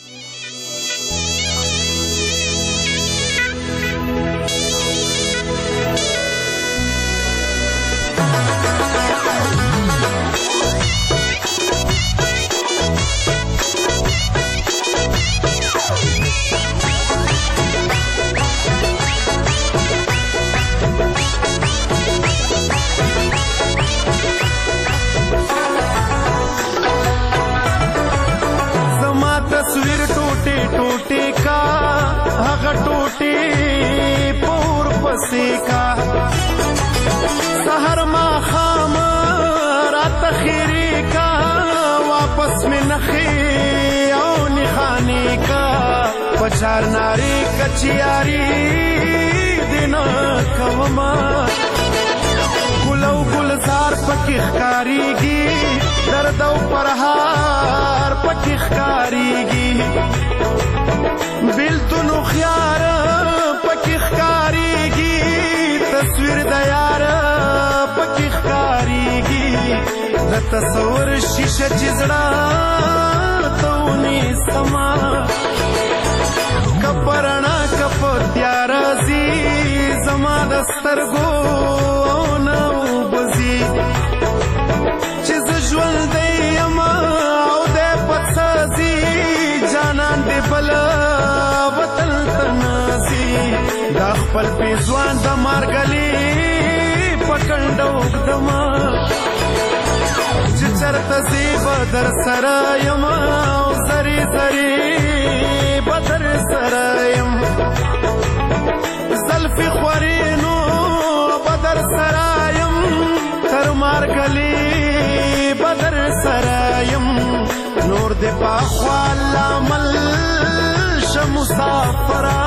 सहर मा खाम रात खीरी का वापस में नखी और निखानी का पचार नारी कचियारी दिन कवमा गुलौ गुलजार पकिखकारीगी दर्दौ परहार पकिखकारीगी बिल तुनु ख्यार पकिखकारीगी तस्वीर दयार पकिखकारीगी द تصور شیشه چې زړه ته ونیسما که په رڼا که په تیاره ځي زما د سترګو او نه اوبه چې زه ژوندی یم او دی په څه ځي جانان دې بله وطن ته نه ځي دا خپل پېزوان د مارګلي په کنډه اوږدمه چې چرته ځي به در سره یم او زرې زرې به در سره یم زلفې خورې نو به در سره یم تر مارګلي به در سره یم نور دې په اخوال لامل شه مسافره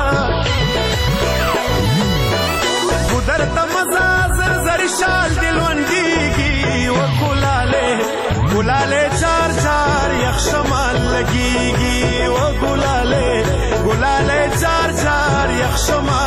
ګودر ته مزه زر زر شال دې لونډېږي وګلالې ګلالې چار چار یخ شمال لګېږي وګلالې ګلالې چار چار یخ شمال